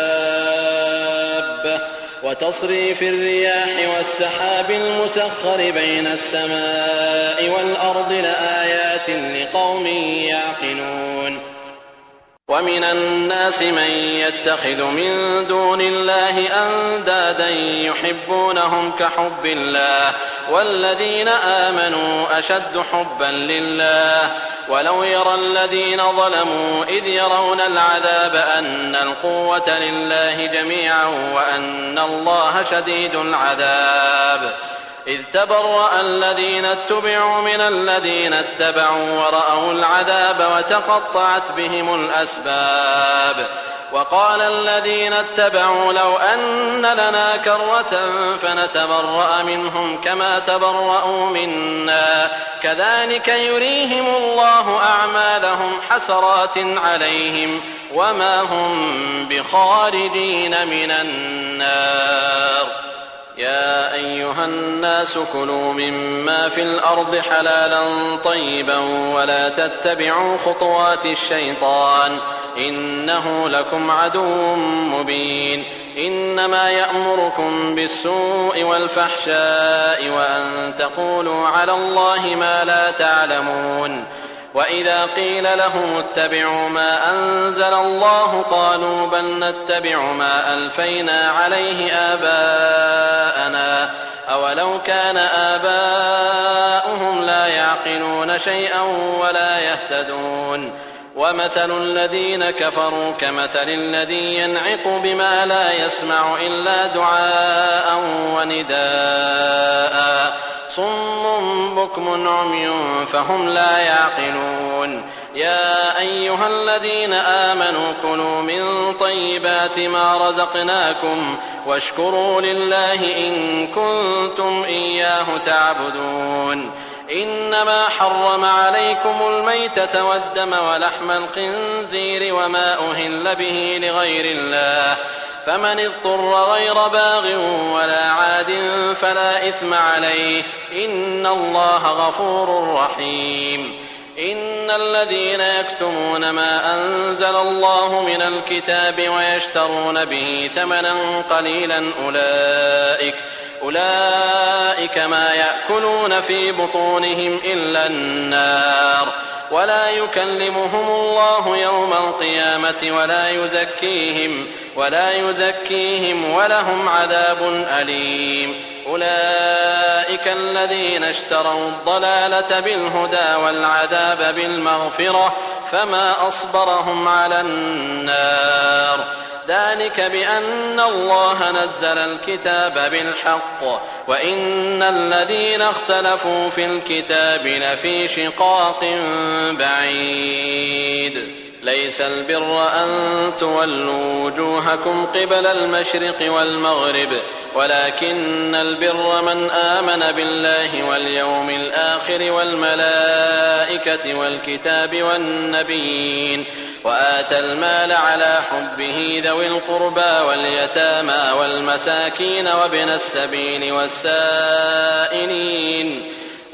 دابة وتصريف الرياح والسحاب المسخر بين السماء والأرض لآيات لقوم يعقلون ومن الناس من يتخذ من دون الله أندادا يحبونهم كحب الله والذين آمنوا أشد حبا لله ولو يرى الذين ظلموا إذ يرون العذاب أن القوة لله جميعا وأن الله شديد العذاب إذ تبرأ الذين اتبعوا من الذين اتبعوا ورأوا العذاب وتقطعت بهم الأسباب وقال الذين اتبعوا لو أن لنا كرة فنتبرأ منهم كما تبرأوا منا كذلك يريهم الله أعمالهم حسرات عليهم وما هم بخارجين من النار يا أيها الناس كلوا مما في الأرض حلالا طيبا ولا تتبعوا خطوات الشيطان إنه لكم عدو مبين إنما يأمركم بالسوء والفحشاء وأن تقولوا على الله ما لا تعلمون وإذا قيل لهم اتبعوا ما أنزل الله قالوا بل نتبع ما ألفينا عليه آباءنا أولو كان آباؤهم لا يعقلون شيئا ولا يهتدون ومثل الذين كفروا كمثل الذي ينعق بما لا يسمع إلا دعاء ونداء صم بكم عمي فهم لا يعقلون يا أيها الذين آمنوا كلوا من طيبات ما رزقناكم واشكروا لله إن كنتم إياه تعبدون إنما حرم عليكم الميتة والدم ولحم الخنزير وما أهل به لغير الله فمن اضطر غير باغ ولا عاد فلا إثم عليه إن الله غفور رحيم إن الذين يكتمون ما أنزل الله من الكتاب ويشترون به ثمنا قليلا أولئك أولئك ما يأكلون في بطونهم إلا النار ولا يكلمهم الله يوم القيامة ولا يزكيهم ولا يزكيهم ولهم عذاب أليم أولئك الذين اشتروا الضلالة بالهدى والعذاب بالمغفرة فما أصبرهم على النار ذلك بأن الله نزل الكتاب بالحق وإن الذين اختلفوا في الكتاب لفي شقاق بعيد ليس البر أن تولوا وجوهكم قبل المشرق والمغرب ولكن البر من آمن بالله واليوم الآخر والملائكة والكتاب والنبيين وآتى المال على حبه ذوي القربى واليتامى والمساكين وابن السبيل والسائلين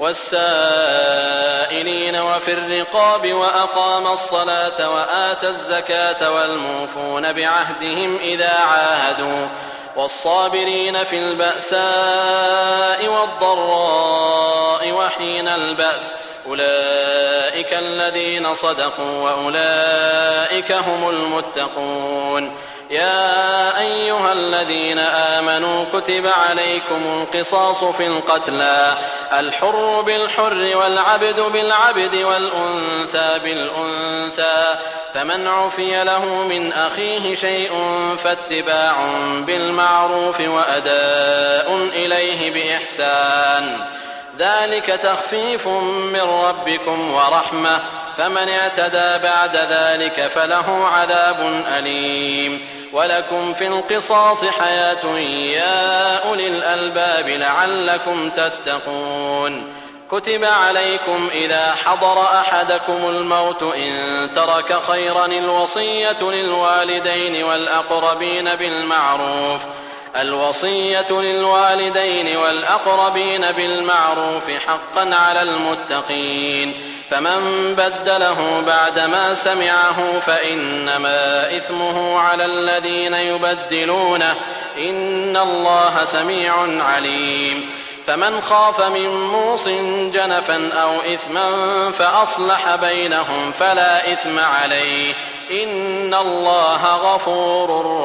والسائلين وفي الرقاب وأقام الصلاة وآتى الزكاة والموفون بعهدهم إذا عاهدوا والصابرين في البأساء والضراء وحين البأس أولئك الذين صدقوا وأولئك هم المتقون يا أيها الذين آمنوا كتب عليكم القصاص في القتلى الحر بالحر والعبد بالعبد والأنثى بالأنثى فمن عفي له من أخيه شيء فاتباع بالمعروف وأداء إليه بإحسان ذلك تخفيف من ربكم ورحمة فمن اعتدى بعد ذلك فله عذاب أليم ولكم في القصاص حياة يا أولي الألباب لعلكم تتقون كتب عليكم إذا حضر أحدكم الموت إن ترك خيرا الوصية للوالدين والأقربين بالمعروف الوصية للوالدين والأقربين بالمعروف حقا على المتقين فمن بدله بعدما سمعه فإنما إثمه على الذين يبدلونه إن الله سميع عليم فمن خاف من موص جنفا أو إثما فأصلح بينهم فلا إثم عليه إن الله غفور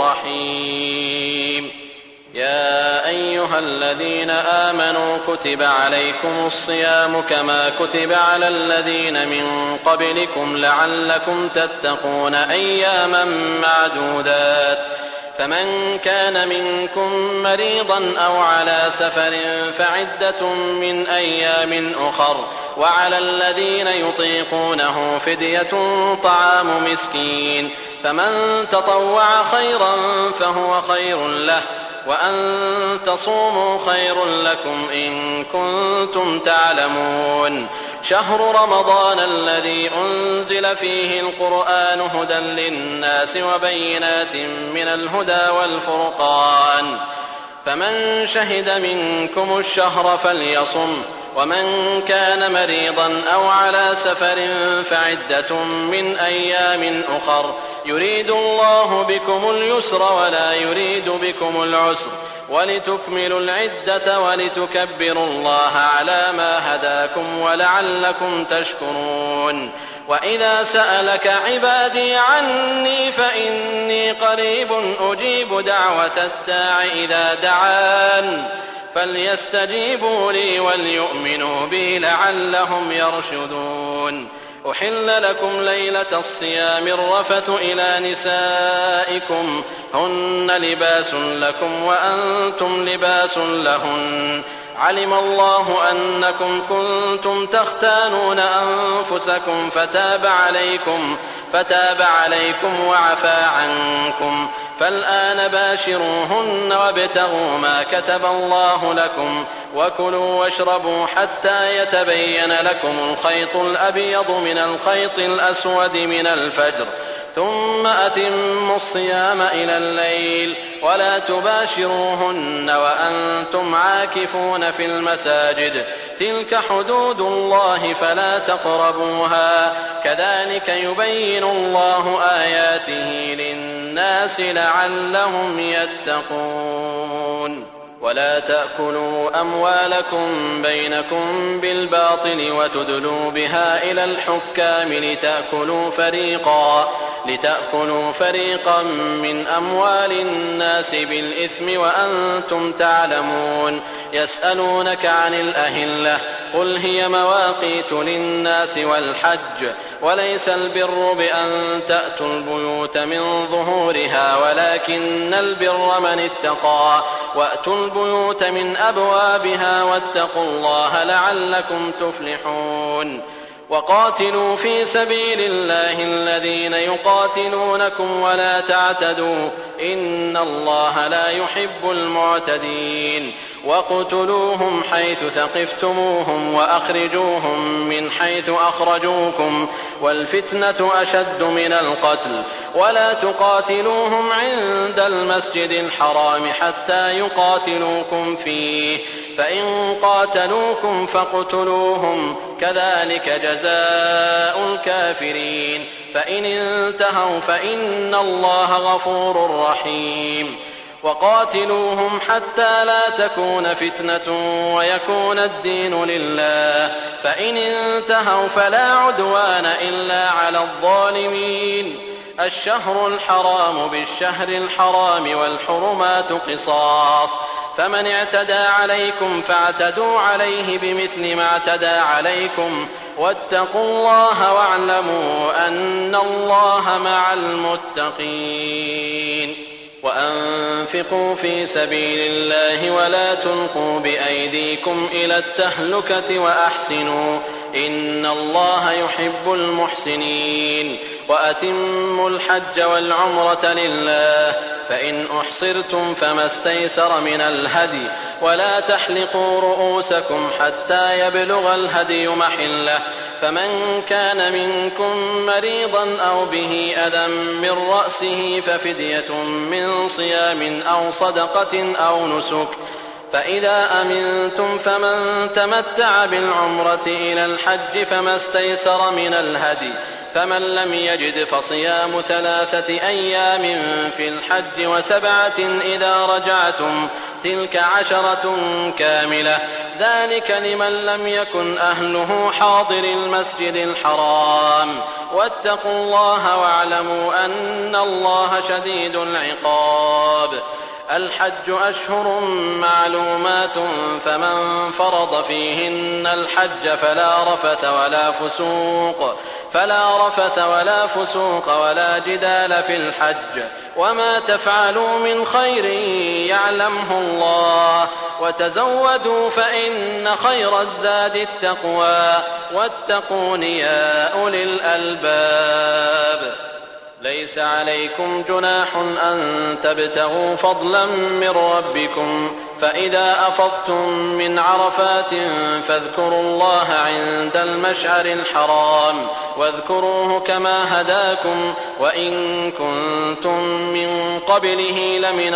رحيم يا أيها الذين آمنوا كتب عليكم الصيام كما كتب على الذين من قبلكم لعلكم تتقون أياما معدودات فمن كان منكم مريضا أو على سفر فعدة من أيام أخر وعلى الذين يطيقونه فدية طعام مسكين فمن تطوع خيرا فهو خير له وأن تصوموا خير لكم إن كنتم تعلمون شهر رمضان الذي أنزل فيه القرآن هدى للناس وبينات من الهدى والفرقان فمن شهد منكم الشهر فليصم ومن كان مريضا أو على سفر فعدة من أيام أخر يريد الله بكم اليسر ولا يريد بكم العسر ولتكملوا العدة ولتكبروا الله على ما هداكم ولعلكم تشكرون وإذا سألك عبادي عني فإني قريب أجيب دعوة الداع إذا دعان فليستجيبوا لي وليؤمنوا بي لعلهم يرشدون أحل لكم ليلة الصيام الرفث إلى نسائكم هن لباس لكم وأنتم لباس لهن علم الله أنكم كنتم تختانون أنفسكم فتاب عليكم فتاب عليكم وعفى عنكم فالآن باشروهن وابتغوا ما كتب الله لكم وكلوا واشربوا حتى يتبين لكم الخيط الأبيض من الخيط الأسود من الفجر ثم أتموا الصيام إلى الليل ولا تباشروهن وأنتم عاكفون في المساجد تلك حدود الله فلا تقربوها كذلك يبين الله آياته للناس لعلهم يتقون ولا تأكلوا أموالكم بينكم بالباطل وتدلوا بها إلى الحكام لتأكلوا فريقا لتأكلوا فريقا من أموال الناس بالإثم وأنتم تعلمون يسألونك عن الأهلة قل هي مواقيت للناس والحج وليس البر بأن تأتوا البيوت من ظهورها ولكن البر من اتقى وأتوا البيوت من أبوابها واتقوا الله لعلكم تفلحون وقاتلوا في سبيل الله الذين يقاتلونكم ولا تعتدوا إن الله لا يحب المعتدين وقتلوهم حيث ثقفتموهم وأخرجوهم من حيث أخرجوكم والفتنة أشد من القتل ولا تقاتلوهم عند المسجد الحرام حتى يقاتلوكم فيه فإن قاتلوكم فاقتلوهم كذلك جزاء الكافرين فإن انتهوا فإن الله غفور رحيم وقاتلوهم حتى لا تكون فتنة ويكون الدين لله فإن انتهوا فلا عدوان إلا على الظالمين الشهر الحرام بالشهر الحرام والحرمات قصاص، فمن اعتدى عليكم فاعتدوا عليه بمثل ما اعتدى عليكم، واتقوا الله واعلموا أن الله مع المتقين. وأنفقوا في سبيل الله ولا تلقوا بأيديكم إلى التهلكة وأحسنوا إن الله يحب المحسنين. وأتموا الحج والعمرة لله، فإن أحصرتم فما استيسر من الهدي، ولا تحلقوا رؤوسكم حتى يبلغ الهدي محله، فمن كان منكم مريضا أو به أذى من رأسه ففدية من صيام أو صدقة أو نسك، فإذا أمنتم فمن تمتع بالعمرة إلى الحج فما استيسر من الهدي، فمن لم يجد فصيام ثلاثة أيام في الحج وسبعة إذا رجعتم، تلك عشرة كاملة، ذلك لمن لم يكن أهله حاضر المسجد الحرام. واتقوا الله واعلموا أن الله شديد العقاب. الحج أشهر معلومات، فمن فرض فيهن الحج فلا رفث ولا فسوق فلا رفث ولا فسوق ولا جدال في الحج، وما تفعلوا من خير يعلمه الله، وتزودوا فإن خير الزاد التقوى، واتقون يا أولي الألباب. ليس عليكم جناح أن تبتغوا فضلا من ربكم، فإذا أفضتم من عرفات فاذكروا الله عند المشعر الحرام، واذكروه كما هداكم، وإن كنتم من قبله لمن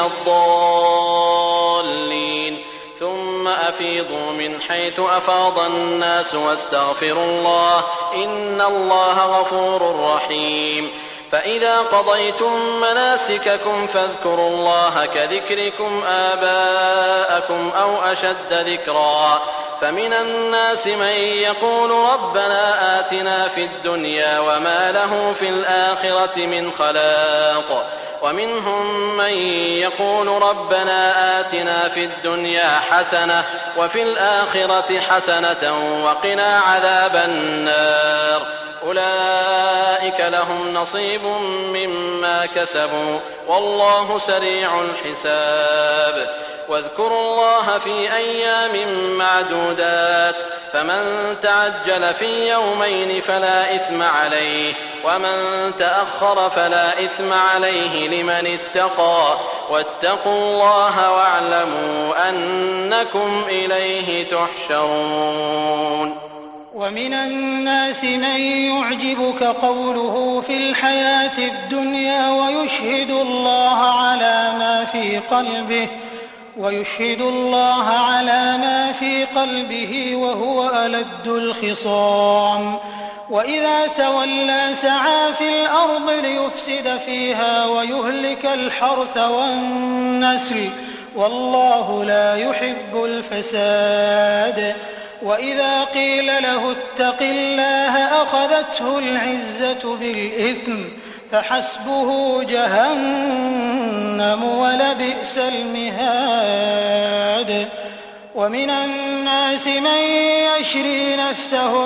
الضالين. ثم أفيضوا من حيث أفاض الناس واستغفروا الله إن الله غفور رحيم. فإذا قضيتم مناسككم فاذكروا الله كذكركم آباءكم أو أشد ذكرا، فمن الناس من يقول ربنا آتنا في الدنيا وما له في الآخرة من خلاق، ومنهم من يقول ربنا آتنا في الدنيا حسنة وفي الآخرة حسنة وقنا عذاب النار. أولئك لهم نصيب مما كسبوا والله سريع الحساب. واذكروا الله في أيام معدودات، فمن تعجل في يومين فلا إثم عليه، ومن تأخر فلا إثم عليه لمن اتقى، واتقوا الله واعلموا أنكم إليه تحشرون. ومن الناس من يعجبك قوله في الحياة الدنيا ويشهد الله على ما في قلبه ويشهد الله على ما في قلبه وهو ألد الخصام، وإذا تولى سعى في الأرض ليفسد فيها ويهلك الحرث والنسل، والله لا يحب الفساد. وإذا قيل له اتق الله أخذته العزة بالإثم، فحسبه جهنم ولبئس المهاد. ومن الناس من يشري نفسه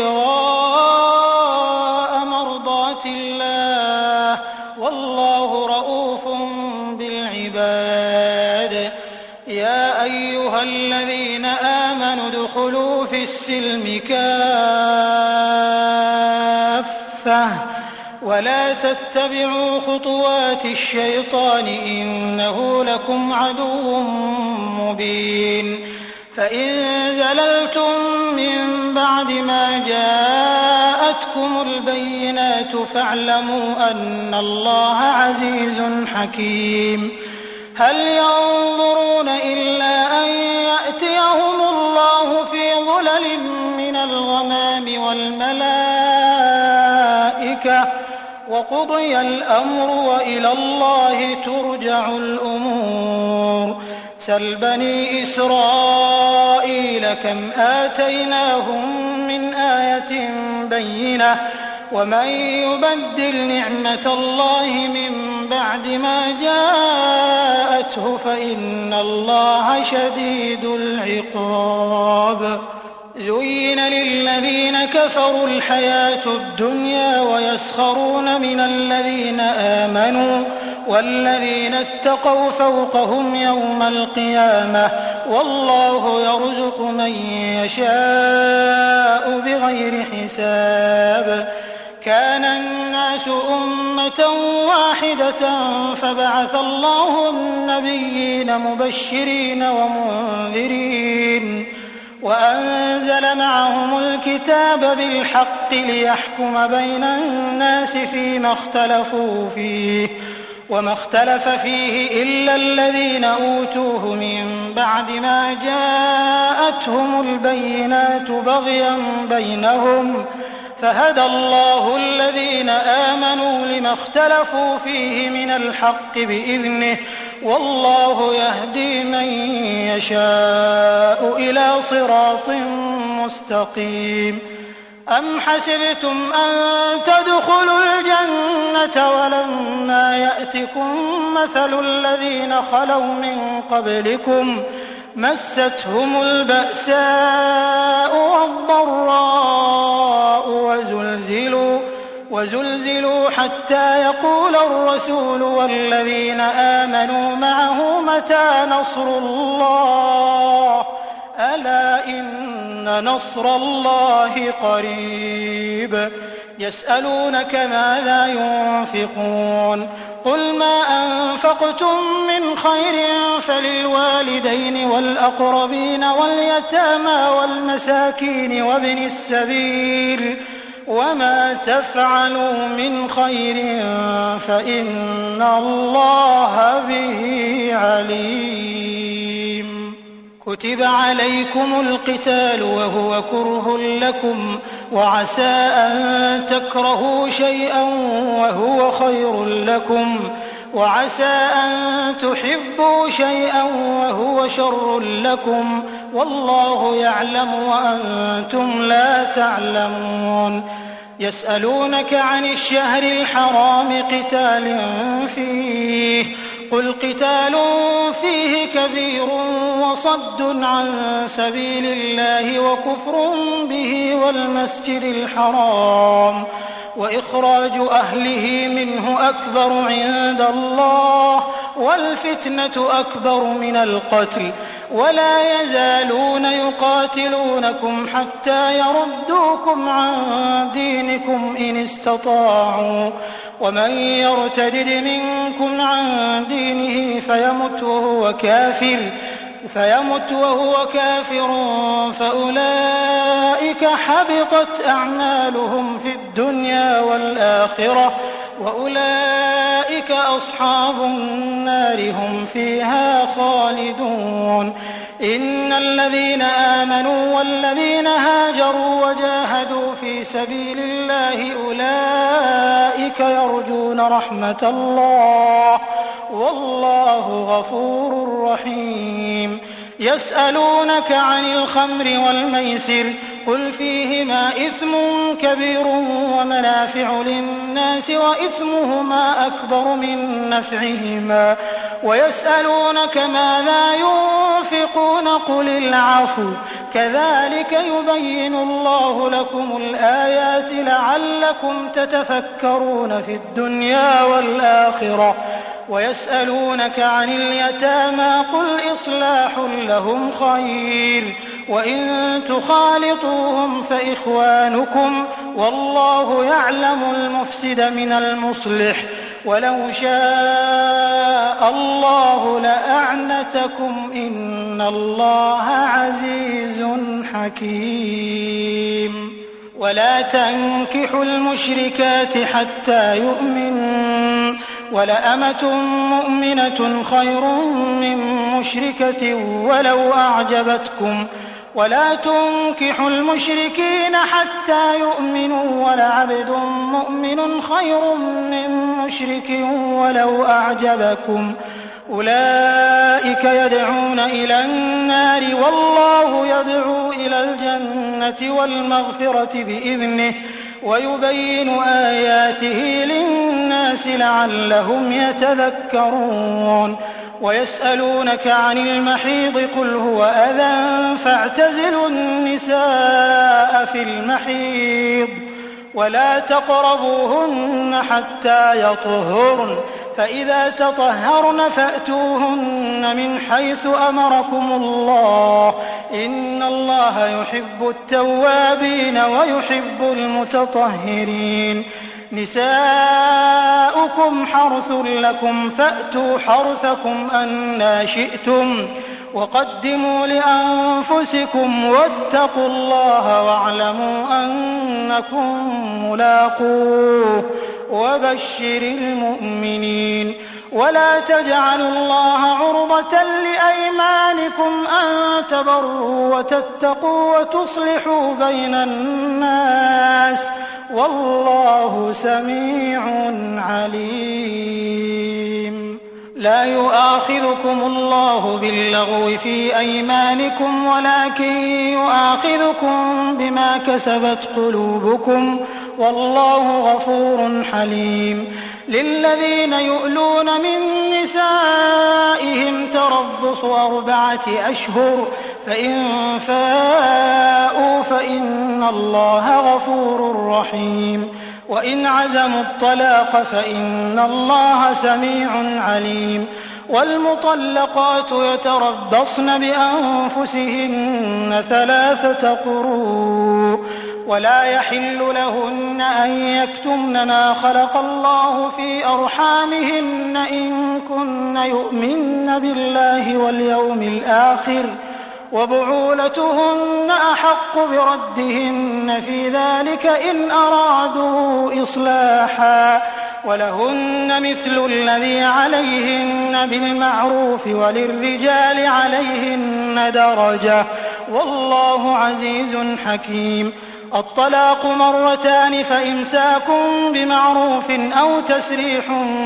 ابتغاء مرضات الله، والله رؤوف بالعباد. يا أيها الذين آمنوا ادخلوا في السلم كافة ولا تتبعوا خطوات الشيطان إنه لكم عدو مبين. فإن زللتم من بعد ما جاءتكم البينات فاعلموا أن الله عزيز حكيم. هل ينظرون إلا أن يأتيهم الله في ظلل من الغمام والملائكة وقضي الأمر وإلى الله ترجع الأمور. سل بني إسرائيل كم آتيناهم من آية بينة ومن يبدل نعمة الله من بعد ما جاءته فإن الله شديد العقاب. زين للذين كفروا الحياة الدنيا ويسخرون من الذين آمنوا والذين اتقوا فوقهم يوم القيامة والله يرزق من يشاء بغير حساب. كان الناس أمة واحدة فبعث الله النبيين مبشرين ومنذرين وأنزل معهم الكتاب بالحق ليحكم بين الناس فيما اختلفوا فيه وما اختلف فيه إلا الذين أوتوه من بعد ما جاءتهم البينات بغيا بينهم فهدى الله الذين آمنوا لما اختلفوا فيه من الحق بإذنه والله يهدي من يشاء إلى صراط مستقيم. أم حسبتم أن تدخلوا الجنة ولما يأتكم مثل الذين خلوا من قبلكم مستهم البأساء والضراء وزلزلوا وزلزلوا حتى يقول الرسول والذين آمنوا معه متى نصر الله ألا إن نصر الله قريب. يسألونك ماذا ينفقون قل ما أنفقتم من خير فللوالدين والأقربين واليتامى والمساكين وابن السبيل وما تفعلوا من خير فإن الله به عليم. كتب عليكم القتال وهو كره لكم وعسى أن تكرهوا شيئا وهو خير لكم وعسى أن تحبوا شيئا وهو شر لكم والله يعلم وأنتم لا تعلمون. يسألونك عن الشهر الحرام قتال فيه قل قتال فيه كبير وصد عن سبيل الله وكفر به والمسجد الحرام وإخراج أهله منه أكبر عند الله والفتنة أكبر من القتل ولا يزالون يقاتلونكم حتى يردوكم عن دينكم إن استطاعوا ومن يرتدد منكم عن دينه فيمت وهو كافر فيمت وهو كافر فأولئك حبطت أعمالهم في الدنيا والآخرة وأولئك أصحاب النار هم فيها خالدون. إن الذين آمنوا والذين هاجروا وجاهدوا في سبيل الله أولئك يرجون رحمة الله والله غفور رحيم. يسألونك عن الخمر والميسر قل فيهما إثم كبير ومنافع للناس وإثمهما أكبر من نفعهما ويسألونك ماذا ينفقون قل العفو كذلك يبين الله لكم الآيات لعلكم تتفكرون في الدنيا والآخرة. ويسألونك عن اليتامى قل إصلاح لهم خير وإن تخالطوهم فإخوانكم والله يعلم المفسد من المصلح ولو شاء الله لأعنتكم إن الله عزيز حكيم. ولا تنكحوا المشركات حتى يؤمنوا ولأمة مؤمنة خير من مشركة ولو أعجبتكم ولا تنكحوا المشركين حتى يؤمنوا ولعبد مؤمن خير من مشرك ولو أعجبكم أولئك يدعون إلى النار والله يدعو إلى الجنة والمغفرة بإذنه ويبين آياته للناس لعلهم يتذكرون ويسألونك عن المحيض قل هو أذى فاعتزلوا النساء في المحيض ولا تقربوهن حتى يطهرن فإذا تطهرن فأتوهن من حيث أمركم الله إن الله يحب التوابين ويحب المتطهرين نساؤكم حرث لكم فأتوا حرثكم أنى شئتم وقدموا لأنفسكم واتقوا الله واعلموا أنكم ملاقوه وبشر المؤمنين ولا تجعلوا الله عرضة لأيمانكم أن تبروا وتتقوا وتصلحوا بين الناس والله سميع عليم لا يؤاخذكم الله باللغو في أيمانكم ولكن يؤاخذكم بما كسبت قلوبكم والله غفور حليم للذين يؤلون من نسائهم تربص أربعة أشهر فإن فاءوا فإن الله غفور رحيم وإن عزموا الطلاق فإن الله سميع عليم والمطلقات يتربصن بأنفسهن ثلاثة قروء ولا يحل لهن أن يكتمن ما خلق الله في أرحامهن إن كن يؤمن بالله واليوم الآخر وبعولتهن أحق بردهن في ذلك إن أرادوا إصلاحا ولهن مثل الذي عليهن بالمعروف وللرجال عليهن درجة والله عزيز حكيم الطلاق مرتان فإمساك بمعروف أو تسريح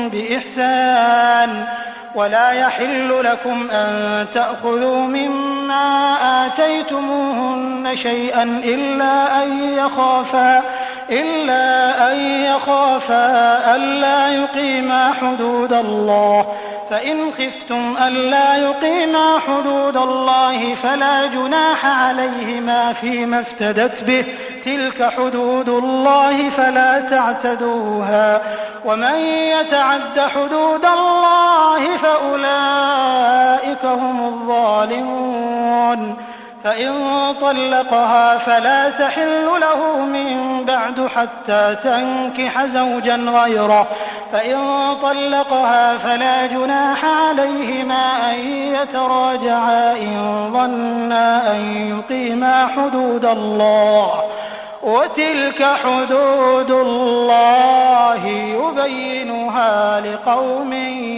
بإحسان ولا يحل لكم أن تأخذوا مما آتيتموهن شيئا إلا أن يخافا إلا أن يخافا ألا يقيما حدود الله فإن خفتم ألا يقيما حدود الله فلا جناح عليهما فيما افتدت به تلك حدود الله فلا تعتدوها ومن يتعد حدود الله فأولئك هم الظالمون فإن طلقها فلا تحل له من بعد حتى تنكح زوجا غيره فإن طلقها فلا جناح عليهما أن يتراجعا إن ظنا أن يقيما حدود الله وتلك حدود الله يبينها لقوم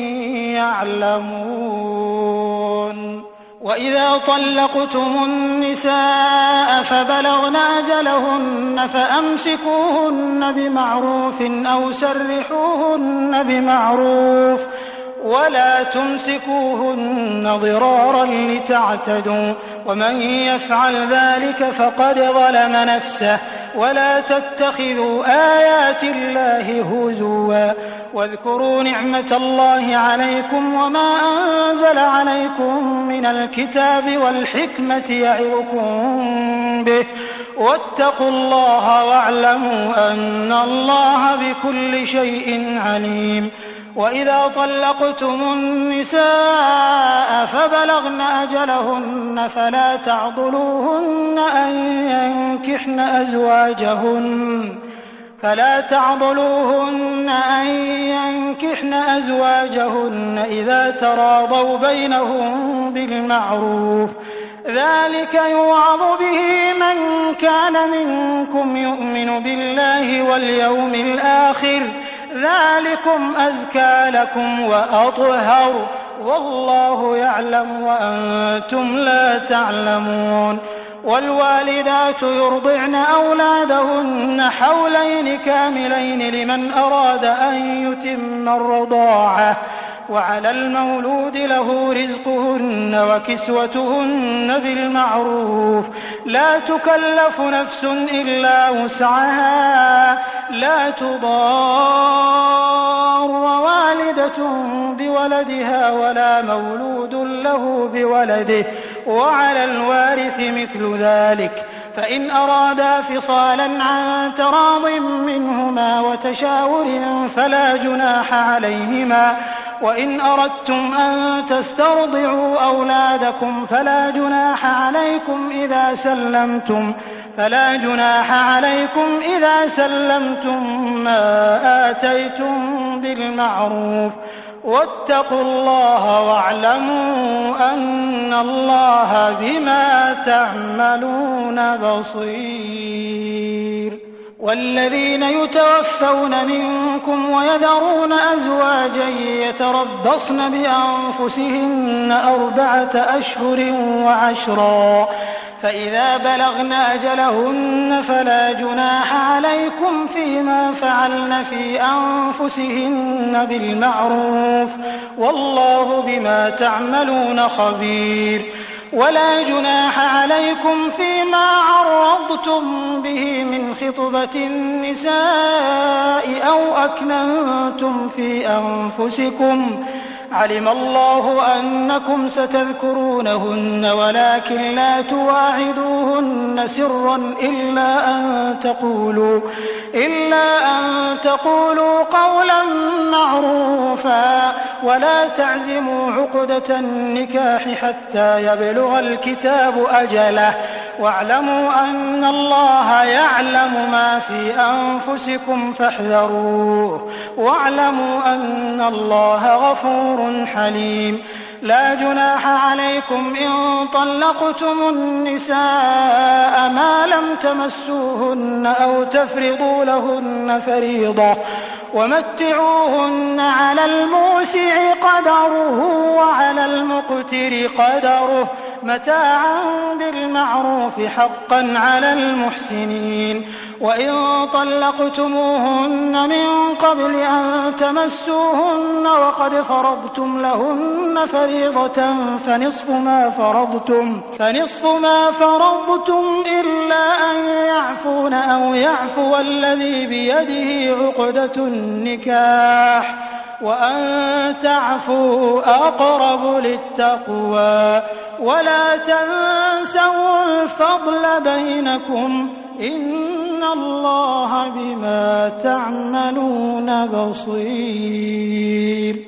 يعلمون وإذا طلقتم النساء فبلغن أجلهن فأمسكوهن بمعروف أو سرحوهن بمعروف ولا تمسكوهن ضرارا لتعتدوا ومن يفعل ذلك فقد ظلم نفسه ولا تتخذوا آيات الله هزوا واذكروا نعمة الله عليكم وما أنزل عليكم من الكتاب والحكمة يعظكم به واتقوا الله واعلموا أن الله بكل شيء عليم وإذا طلقتم النساء فبلغن أجلهن فلا تعضلوهن أن ينكحن أزواجهن فلا تعضلوهن أن ينكحن أزواجهن إذا تراضوا بينهم بالمعروف ذلك يوعظ به من كان منكم يؤمن بالله واليوم الآخر ذلكم أزكى لكم وأطهر والله يعلم وأنتم لا تعلمون والوالدات يرضعن أولادهن حولين كاملين لمن أراد أن يتم الرضاعة وعلى المولود له رزقهن وكسوتهن بالمعروف لا تكلف نفس إلا وسعها لا تضار والدة بولدها ولا مولود له بولده وعلى الوارث مثل ذلك فإن أرادا فصالا عن تراض منهما وتشاور فلا جناح عليهما وإن أردتم أن تسترضعوا أولادكم فلا جناح عليكم إذا سلمتم فلا جناح عليكم إذا سلمتم ما آتيتم بالمعروف واتقوا الله واعلموا أن الله بما تعملون بصير والذين يتوفون منكم ويذرون أزواجا يتربصن بأنفسهن أربعة أشهر وعشرا فإذا بلغن أجلهن فلا جناح عليكم فيما فعلن في أنفسهن بالمعروف والله بما تعملون خبير ولا جناح عليكم فيما عرضتم به من خطبة النساء أو أكننتم في أنفسكم علم الله أنكم ستذكرونهن ولكن لا تواعدوهن سرا إلا أن تقولوا إلا أن تقولوا قولا معروفا ولا تعزموا عقدة النكاح حتى يبلغ الكتاب أجله واعلموا أن الله يعلم ما في أنفسكم فاحذروه واعلموا أن الله غفور حليم لا جناح عليكم إن طلقتم النساء ما لم تمسوهن أو تفرضوا لهن فريضة ومتعوهن على الموسع قدره وعلى المقتر قدره متاعا بالمعروف حقا على المحسنين وإن طلقتموهن من قبل أن تمسوهن وقد فرضتم لهن فريضة فنصف ما فرضتم فنصف ما فرضتم إلا أن يعفون أو يعفو الذي بيده عقدة النكاح وأن تعفوا أقرب للتقوى ولا تنسوا الفضل بينكم إن الله بما تعملون بصير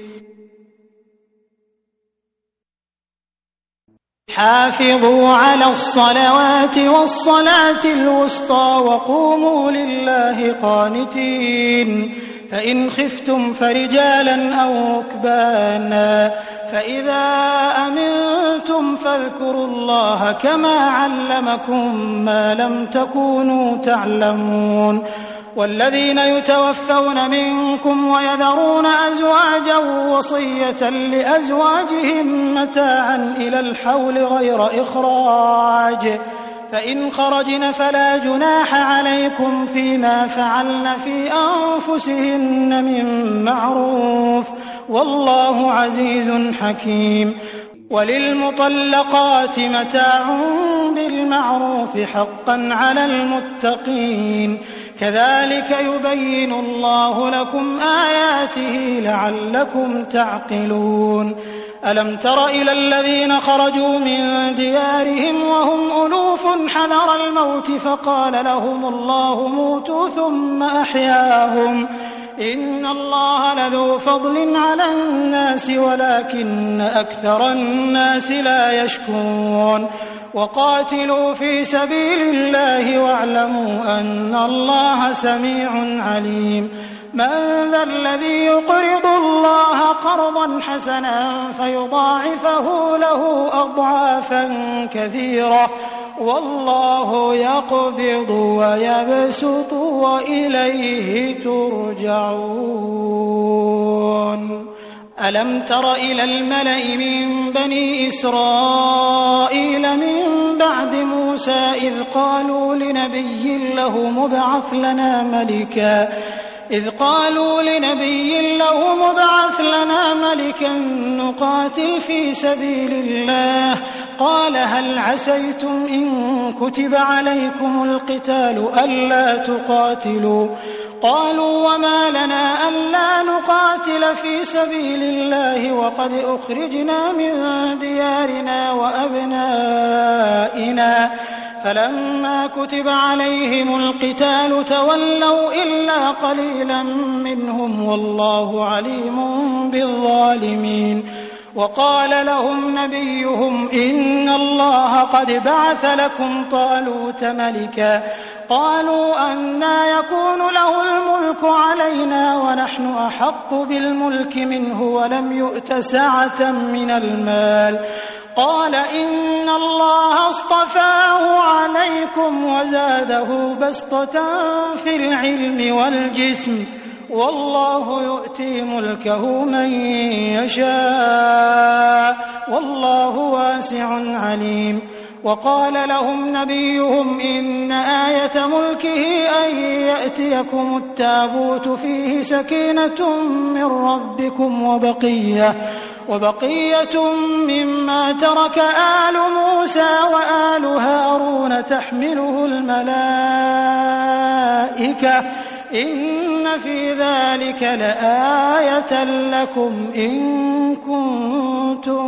حافظوا على الصلوات والصلاة الوسطى وقوموا لله قانتين فإن خفتم فرجالا أو ركبانا فإذا أمنتم فاذكروا الله كما علمكم ما لم تكونوا تعلمون والذين يتوفون منكم ويذرون أزواجا وصية لأزواجهم متاعا إلى الحول غير إخراج فإن خرجن فلا جناح عليكم فيما فعلن في أنفسهن من معروف والله عزيز حكيم وللمطلقات متاع بالمعروف حقا على المتقين كذلك يبين الله لكم آياته لعلكم تعقلون ألم تر إلى الذين خرجوا من ديارهم وهم ألوف حذر الموت فقال لهم الله موتوا ثم أحياهم إن الله لذو فضل على الناس ولكن أكثر الناس لا يشكرون وقاتلوا في سبيل الله واعلموا أن الله سميع عليم من ذا الذي يقرض الله قرضا حسنا فيضاعفه له أضعافا كثيرة والله يقبض ويبسط وإليه ترجعون ألم تر إلى الملأ من بني إسرائيل من بعد موسى إذ قالوا لنبي له مبعث لنا ملكا إذ قالوا لنبي له مبعث لنا ملكا نقاتل في سبيل الله قال هل عسيتم إن كتب عليكم القتال ألا تقاتلوا قالوا وما لنا ألا نقاتل في سبيل الله وقد أخرجنا من ديارنا وأبنائنا فلما كتب عليهم القتال تولوا إلا قليلا منهم والله عليم بالظالمين وقال لهم نبيهم إن الله قد بعث لكم طالوت ملكا قالوا أنى يكون له الملك علينا ونحن أحق بالملك منه ولم يؤت سعة من المال قال إن الله اصطفاه عليكم وزاده بسطة في العلم والجسم والله يؤتي ملكه من يشاء والله واسع عليم وقال لهم نبيهم إن آية ملكه أن يأتيكم التابوت فيه سكينة من ربكم وبقية وبقية مما ترك آل موسى وآل هارون تحمله الملائكة إن في ذلك لآية لكم إن كنتم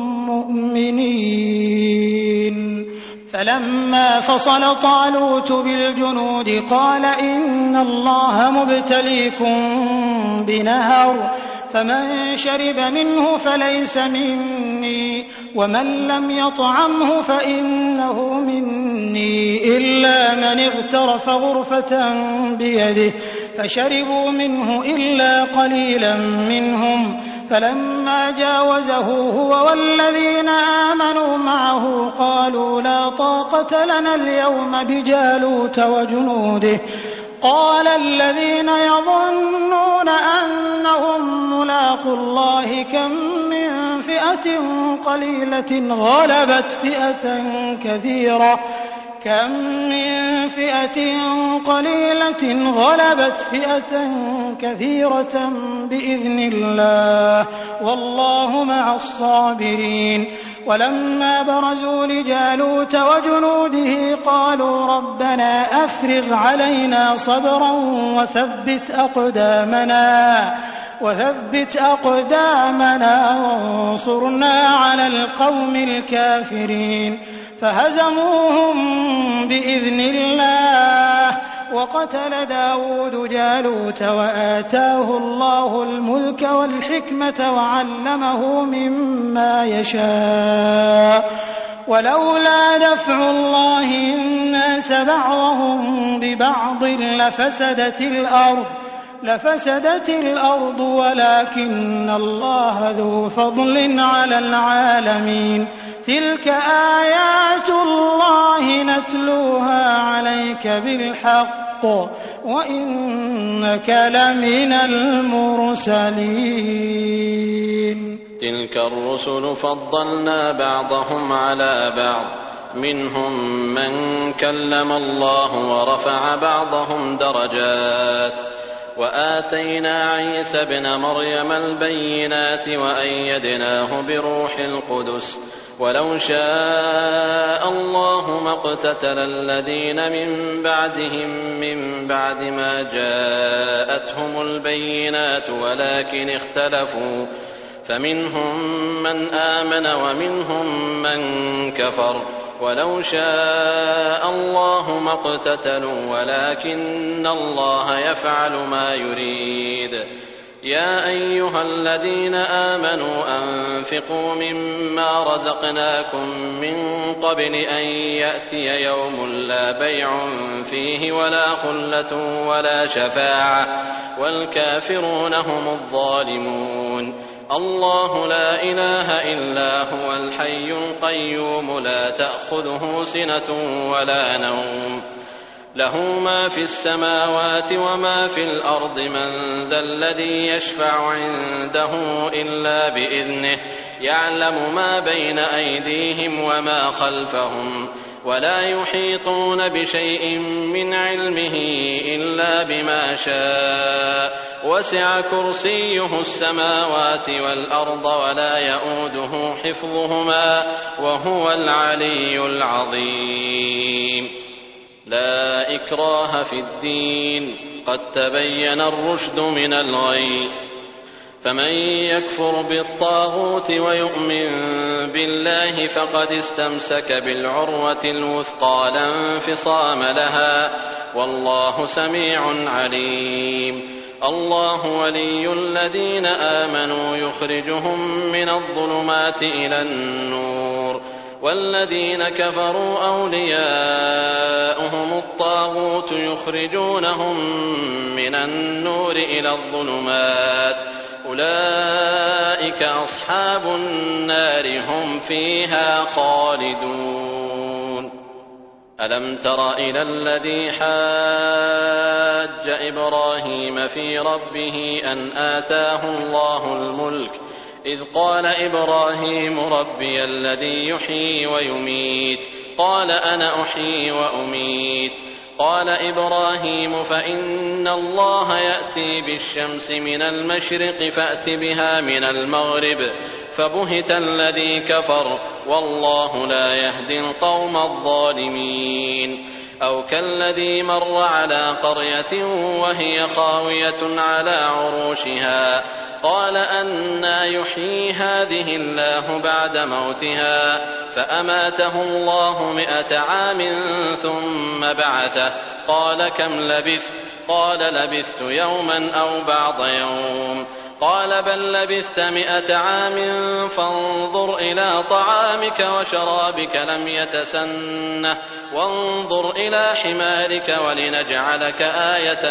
مؤمنين فلما فصل طالوت بالجنود قال إن الله مبتليكم بنهر فمن شرب منه فليس مني ومن لم يطعمه فإنه مني إلا من اغترف غرفة بيده فشربوا منه إلا قليلا منهم فلما جاوزه هو والذين آمنوا معه قالوا لا طاقة لنا اليوم بجالوت وجنوده قال الذين يظنون أنهم ملاقوا الله كم من فئة قليلة غلبت فئة كثيرة كم من فئة قليلة غلبت فئة كثيرة بإذن الله والله مع الصابرين ولما برزوا لجالوت وجنوده قالوا ربنا أفرغ علينا صبرا وثبت أقدامنا وثبت أقدامنا وانصرنا على القوم الكافرين فهزموهم بإذن الله وقتل داود جالوت وآتاه الله الملك والحكمة وعلمه مما يشاء ولولا دفع الله الناس بعضهم ببعض لفسدت الأرض لفسدت الأرض ولكن الله ذو فضل على العالمين تلك آيات الله نتلوها عليك بالحق وإنك لمن المرسلين تلك الرسل فضلنا بعضهم على بعض منهم من كلم الله ورفع بعضهم درجات وآتينا عيسى ابن مريم البينات وأيدناه بروح القدس ولو شاء الله ما اقتتل الذين من بعدهم من بعد ما جاءتهم البينات ولكن اختلفوا فمنهم من آمن ومنهم من كفر ولو شاء الله ما اقتتلوا ولكن الله يفعل ما يريد يا أيها الذين آمنوا أنفقوا مما رزقناكم من قبل أن يأتي يوم لا بيع فيه ولا خلة ولا شفاعة والكافرون هم الظالمون الله لا إله إلا هو الحي القيوم لا تأخذه سنة ولا نوم له ما في السماوات وما في الأرض من ذا الذي يشفع عنده إلا بإذنه يعلم ما بين أيديهم وما خلفهم ولا يحيطون بشيء من علمه إلا بما شاء وسع كرسيه السماوات والأرض ولا يؤوده حفظهما وهو العلي العظيم. لا إكراه في الدين قد تبين الرشد من الغي، فمن يكفر بالطاغوت ويؤمن بالله فقد استمسك بالعروة الوثقى لا انفصام لها والله سميع عليم. الله ولي الذين آمنوا يخرجهم من الظلمات إلى النور والذين كفروا أولياؤهم الطاغوت يخرجونهم من النور إلى الظلمات أولئك أصحاب النار هم فيها خالدون. ألم تر إلى الذي حاج إبراهيم في ربه أن آتاه الله الملك إذ قال إبراهيم ربي الذي يحيي ويميت قال أنا أحيي وأميت قال إبراهيم فإن الله يأتي بالشمس من المشرق فأت بها من المغرب فبهت الذي كفر والله لا يهدي القوم الظالمين. أو كالذي مر على قرية وهي خاوية على عروشها قال أنى يحيي هذه الله بعد موتها فأماته الله مئة عام ثم بعثه قال كم لبثت قال لبثت يوما أو بعض يوم قال بل لبثت مئة عام فانظر إلى طعامك وشرابك لم يتسنه وانظر إلى حمارك ولنجعلك آية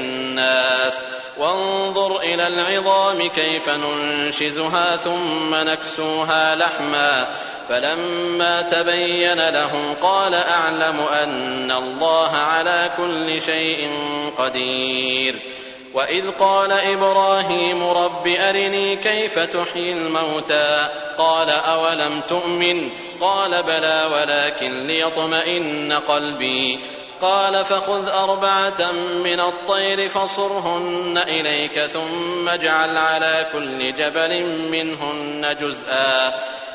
للناس وانظر إلى العظام كيف ننشزها ثم نكسوها لحما فلما تبين له قال أعلم أن الله على كل شيء قدير. وإذ قال إبراهيم رب أرني كيف تحيي الموتى قال أولم تؤمن قال بلى ولكن ليطمئن قلبي قال فخذ أربعة من الطير فصرهن إليك ثم اجعل على كل جبل منهن جزءا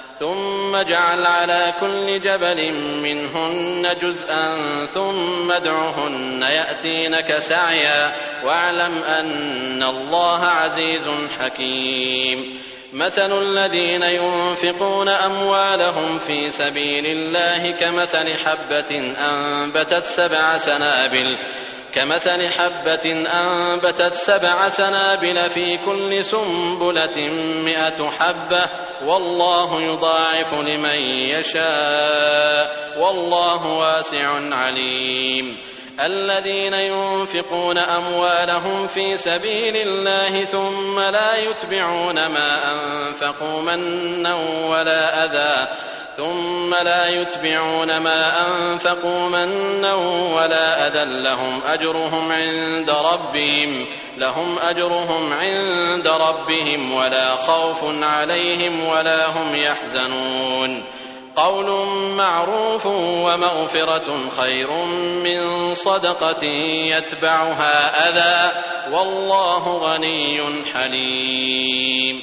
ثم اجعل على كل جبل منهن جزءا ثم ادعهن يأتينك سعيا واعلم أن الله عزيز حكيم. مثل الذين ينفقون أموالهم في سبيل الله كمثل حبة أنبتت سبع سنابل كمثل حبة أنبتت سبع سنابل في كل سنبلة مئة حبة والله يضاعف لمن يشاء والله واسع عليم. الذين ينفقون أموالهم في سبيل الله ثم لا يتبعون ما أنفقوا منا ولا أذى ثم لا يتبعون ما أنفقوا منا ولا أذى لهم أجرهم عند ربهم لهم أجرهم عند ربهم ولا خوف عليهم ولا هم يحزنون. قول معروف ومغفرة خير من صدقة يتبعها أذى والله غني حليم.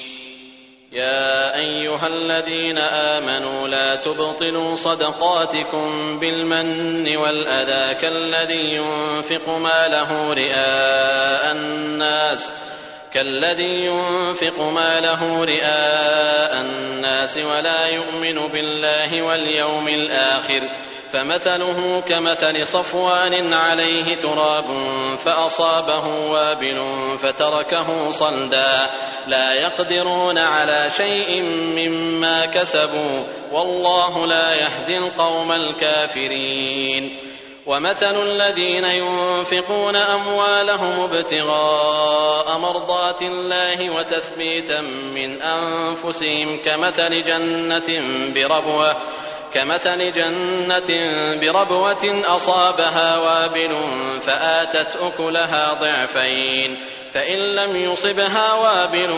يا أيها الذين آمنوا لا تبطلوا صدقاتكم بالمن والأذى كالذي ينفق ماله رئاء الناس كالذي ينفق ماله رئاء الناس ولا يؤمن بالله واليوم الآخر فمثله كمثل صفوان عليه تراب فأصابه وابل فتركه صلدا لا يقدرون على شيء مما كسبوا والله لا يهدي القوم الكافرين. ومثل الذين ينفقون أموالهم ابتغاء مرضات الله وتثبيتا من أنفسهم كمثل جنة بربوة كمثل جنة بربوة أصابها وابل فآتت أكلها ضعفين فإن لم يصبها وابل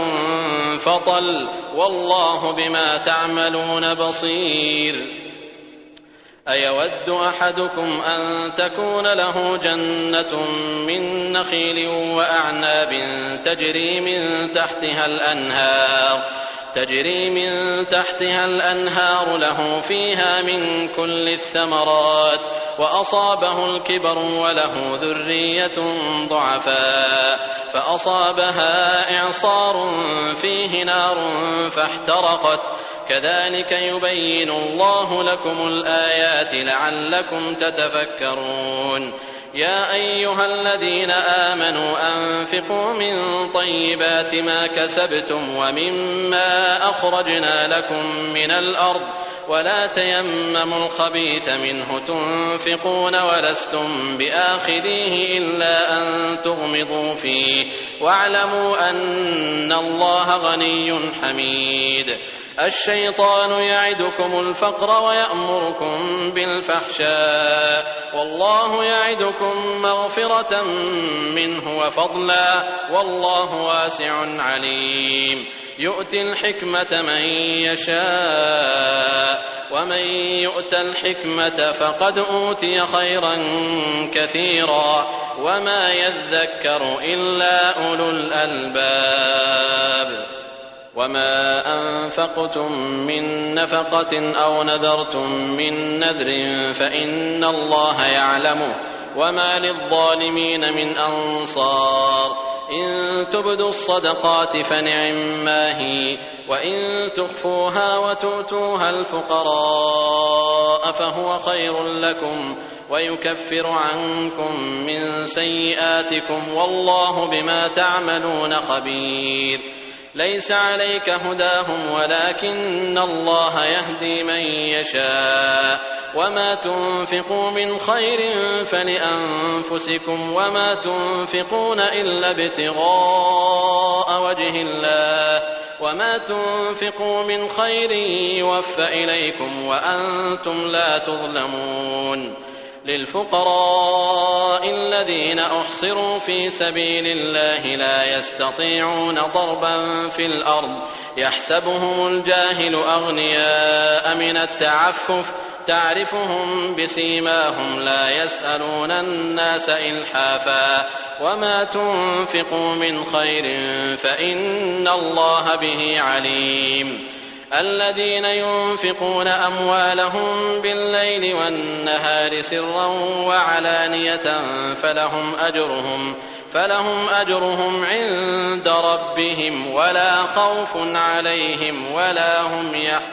فطل والله بما تعملون بصير. أيود أحدكم أن تكون له جنة من نخيل وأعناب تجري من تحتها الأنهار تجري من تحتها الأنهار له فيها من كل الثمرات وأصابه الكبر وله ذرية ضعفاء فأصابها إعصار فيه نار فاحترقت كذلك يبين الله لكم الآيات لعلكم تتفكرون يا أيها الذين آمنوا أنفقوا من طيبات ما كسبتم ومما أخرجنا لكم من الأرض ولا تيمموا الخبيث منه تنفقون ولستم بآخذيه إلا أن تغمضوا فيه واعلموا أن الله غني حميد الشيطان يعدكم الفقر ويأمركم بالفحشاء والله يعدكم مغفرة منه وفضلا والله واسع عليم يؤتي الحكمة من يشاء ومن يؤت الحكمة فقد أوتي خيرا كثيرا وما يذكر إلا أولو الألباب وما أنفقتم من نفقة أو نذرتم من نذر فإن الله يعلمه وما للظالمين من أنصار إن تبدوا الصدقات فنعما هي وإن تخفوها وتؤتوها الفقراء فهو خير لكم ويكفر عنكم من سيئاتكم والله بما تعملون خبير ليس عليك هداهم ولكن الله يهدي من يشاء وما تنفقوا من خير فلأنفسكم وما تنفقون إلا ابتغاء وجه الله وما تنفقوا من خير يوفى إليكم وأنتم لا تظلمون للفقراء الذين أحصروا في سبيل الله لا يستطيعون ضربا في الأرض يحسبهم الجاهل أغنياء من التعفف تعرفهم بسيماهم لا يسألون الناس إلحافا وما تنفقوا من خير فإن الله به عليم الذين ينفقون أموالهم بالليل والنهار سرا وعلانية فلهم أجرهم فلهم أجرهم عند ربهم ولا خوف عليهم ولا هم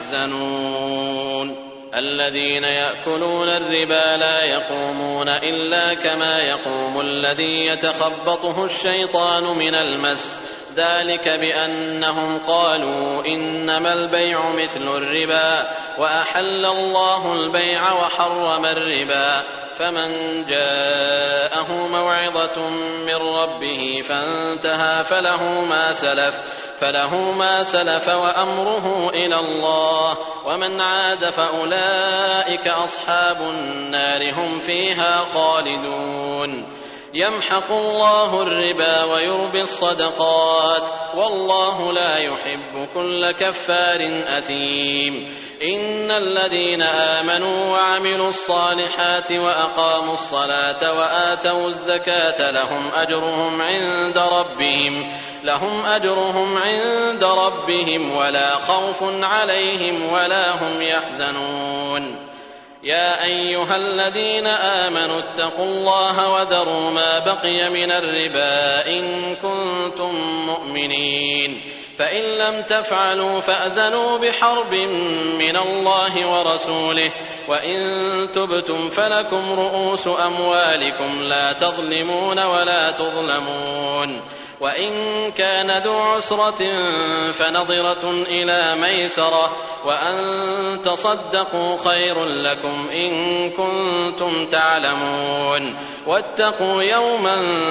يحزنون الذين يأكلون الربا لا يقومون إلا كما يقوم الذي يتخبطه الشيطان من المس ذلك بأنهم قالوا إنما البيع مثل الربا وأحل الله البيع وحرم الربا فمن جاءه موعظة من ربه فانتهى فله ما سلف فله ما سلف وأمره إلى الله ومن عاد فأولئك أصحاب النار هم فيها خالدون يمحق الله الربا ويربي الصدقات والله لا يحب كل كفار أثيم إن الذين آمنوا وعملوا الصالحات وأقاموا الصلاة وآتوا الزكاة لهم أجرهم عند ربهم لهم أجرهم عند ربهم ولا خوف عليهم ولا هم يحزنون يا أيها الذين آمنوا اتقوا الله وذروا ما بقي من الربا إن كنتم مؤمنين فإن لم تفعلوا فأذنوا بحرب من الله ورسوله وإن تبتم فلكم رؤوس أموالكم لا تظلمون ولا تظلمون وإن كان ذو عسرة فنظرة إلى ميسرة وأن تصدقوا خير لكم إن كنتم تعلمون واتقوا يوما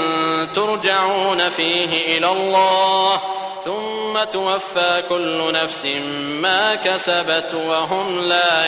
ترجعون فيه إلى الله ثم توفى كل نفس ما كسبت وهم لا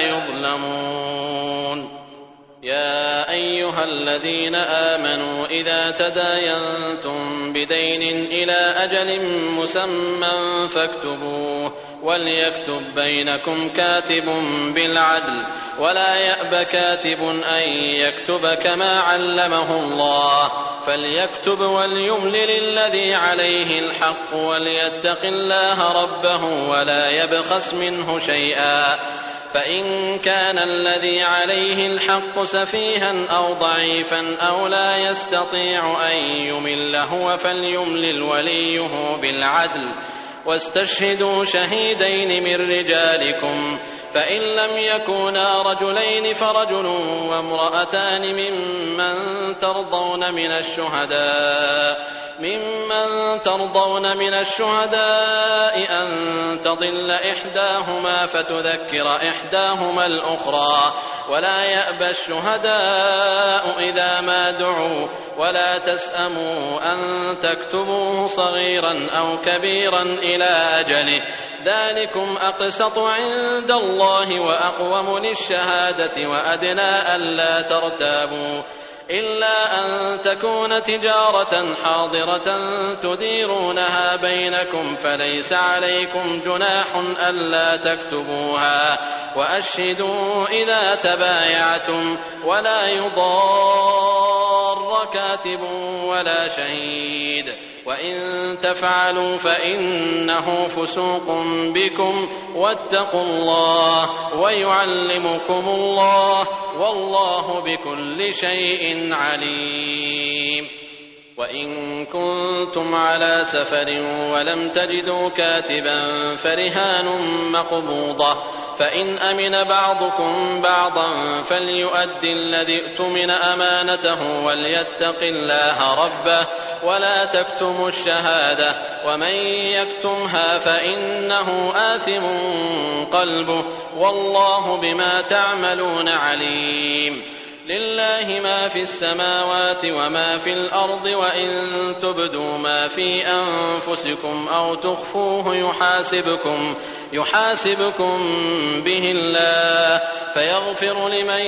يظلمون يا أيها الذين آمنوا إذا تداينتم بدين إلى أجل مسمى فاكتبوه وليكتب بينكم كاتب بالعدل ولا يأب كاتب أن يكتب كما علمه الله فليكتب وليملل الذي عليه الحق وليتق الله ربه ولا يبخس منه شيئا فإن كان الذي عليه الحق سفيها أو ضعيفا أو لا يستطيع أن يمل هو فليملل وليه بالعدل واستشهدوا شهيدين من رجالكم فإن لم يكونا رجلين فرجل وامرأتان ممن ترضون من الشهداء ممن ترضون من الشهداء أن تضل إحداهما فتذكر إحداهما الأخرى ولا يأبى الشهداء إذا ما دعوا ولا تسأموا أن تكتبوه صغيرا أو كبيرا إلى أجله ذلكم أقسط عند الله وأقوم للشهادة وأدنى ألا ترتابوا إلا أن تكون تجارة حاضرة تديرونها بينكم فليس عليكم جناح ألا تكتبوها وأشهدوا إذا تبايعتم ولا يضار كاتب ولا شهيد وإن تفعلوا فإنه فسوق بكم واتقوا الله ويعلمكم الله والله بكل شيء عليم وإن كنتم على سفر ولم تجدوا كاتبا فرهان مقبوضة فإن أمن بعضكم بعضا فليؤدي الذي اؤتمن أمانته وليتق الله ربه ولا تكتموا الشهادة ومن يكتمها فإنه آثم قلبه والله بما تعملون عليم لله ما في السماوات وما في الأرض وإن تبدوا ما في أنفسكم أو تخفوه يحاسبكم يحاسبكم به الله فيغفر لمن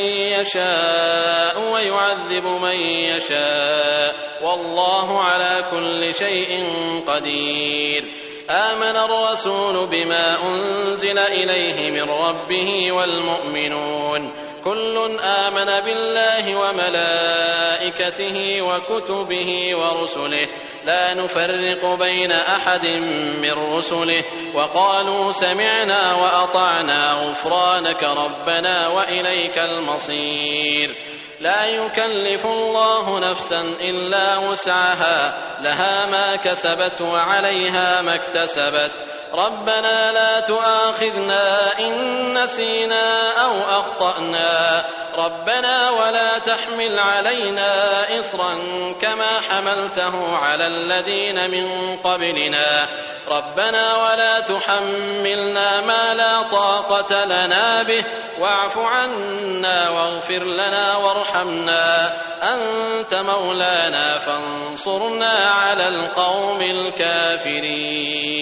يشاء ويعذب من يشاء والله على كل شيء قدير آمن الرسول بما أنزل إليه من ربه والمؤمنون كل آمن بالله وملائكته وكتبه ورسله لا نفرق بين أحد من رسله وقالوا سمعنا وأطعنا غفرانك ربنا وإليك المصير لا يكلف الله نفسا إلا وسعها لها ما كسبت وعليها ما اكتسبت ربنا لا تؤاخذنا إن نسينا أو أخطأنا ربنا ولا تحمل علينا إصرا كما حملته على الذين من قبلنا ربنا ولا تحملنا ما لا طاقة لنا به واعف عنا واغفر لنا وارحمنا أنت مولانا فانصرنا على القوم الكافرين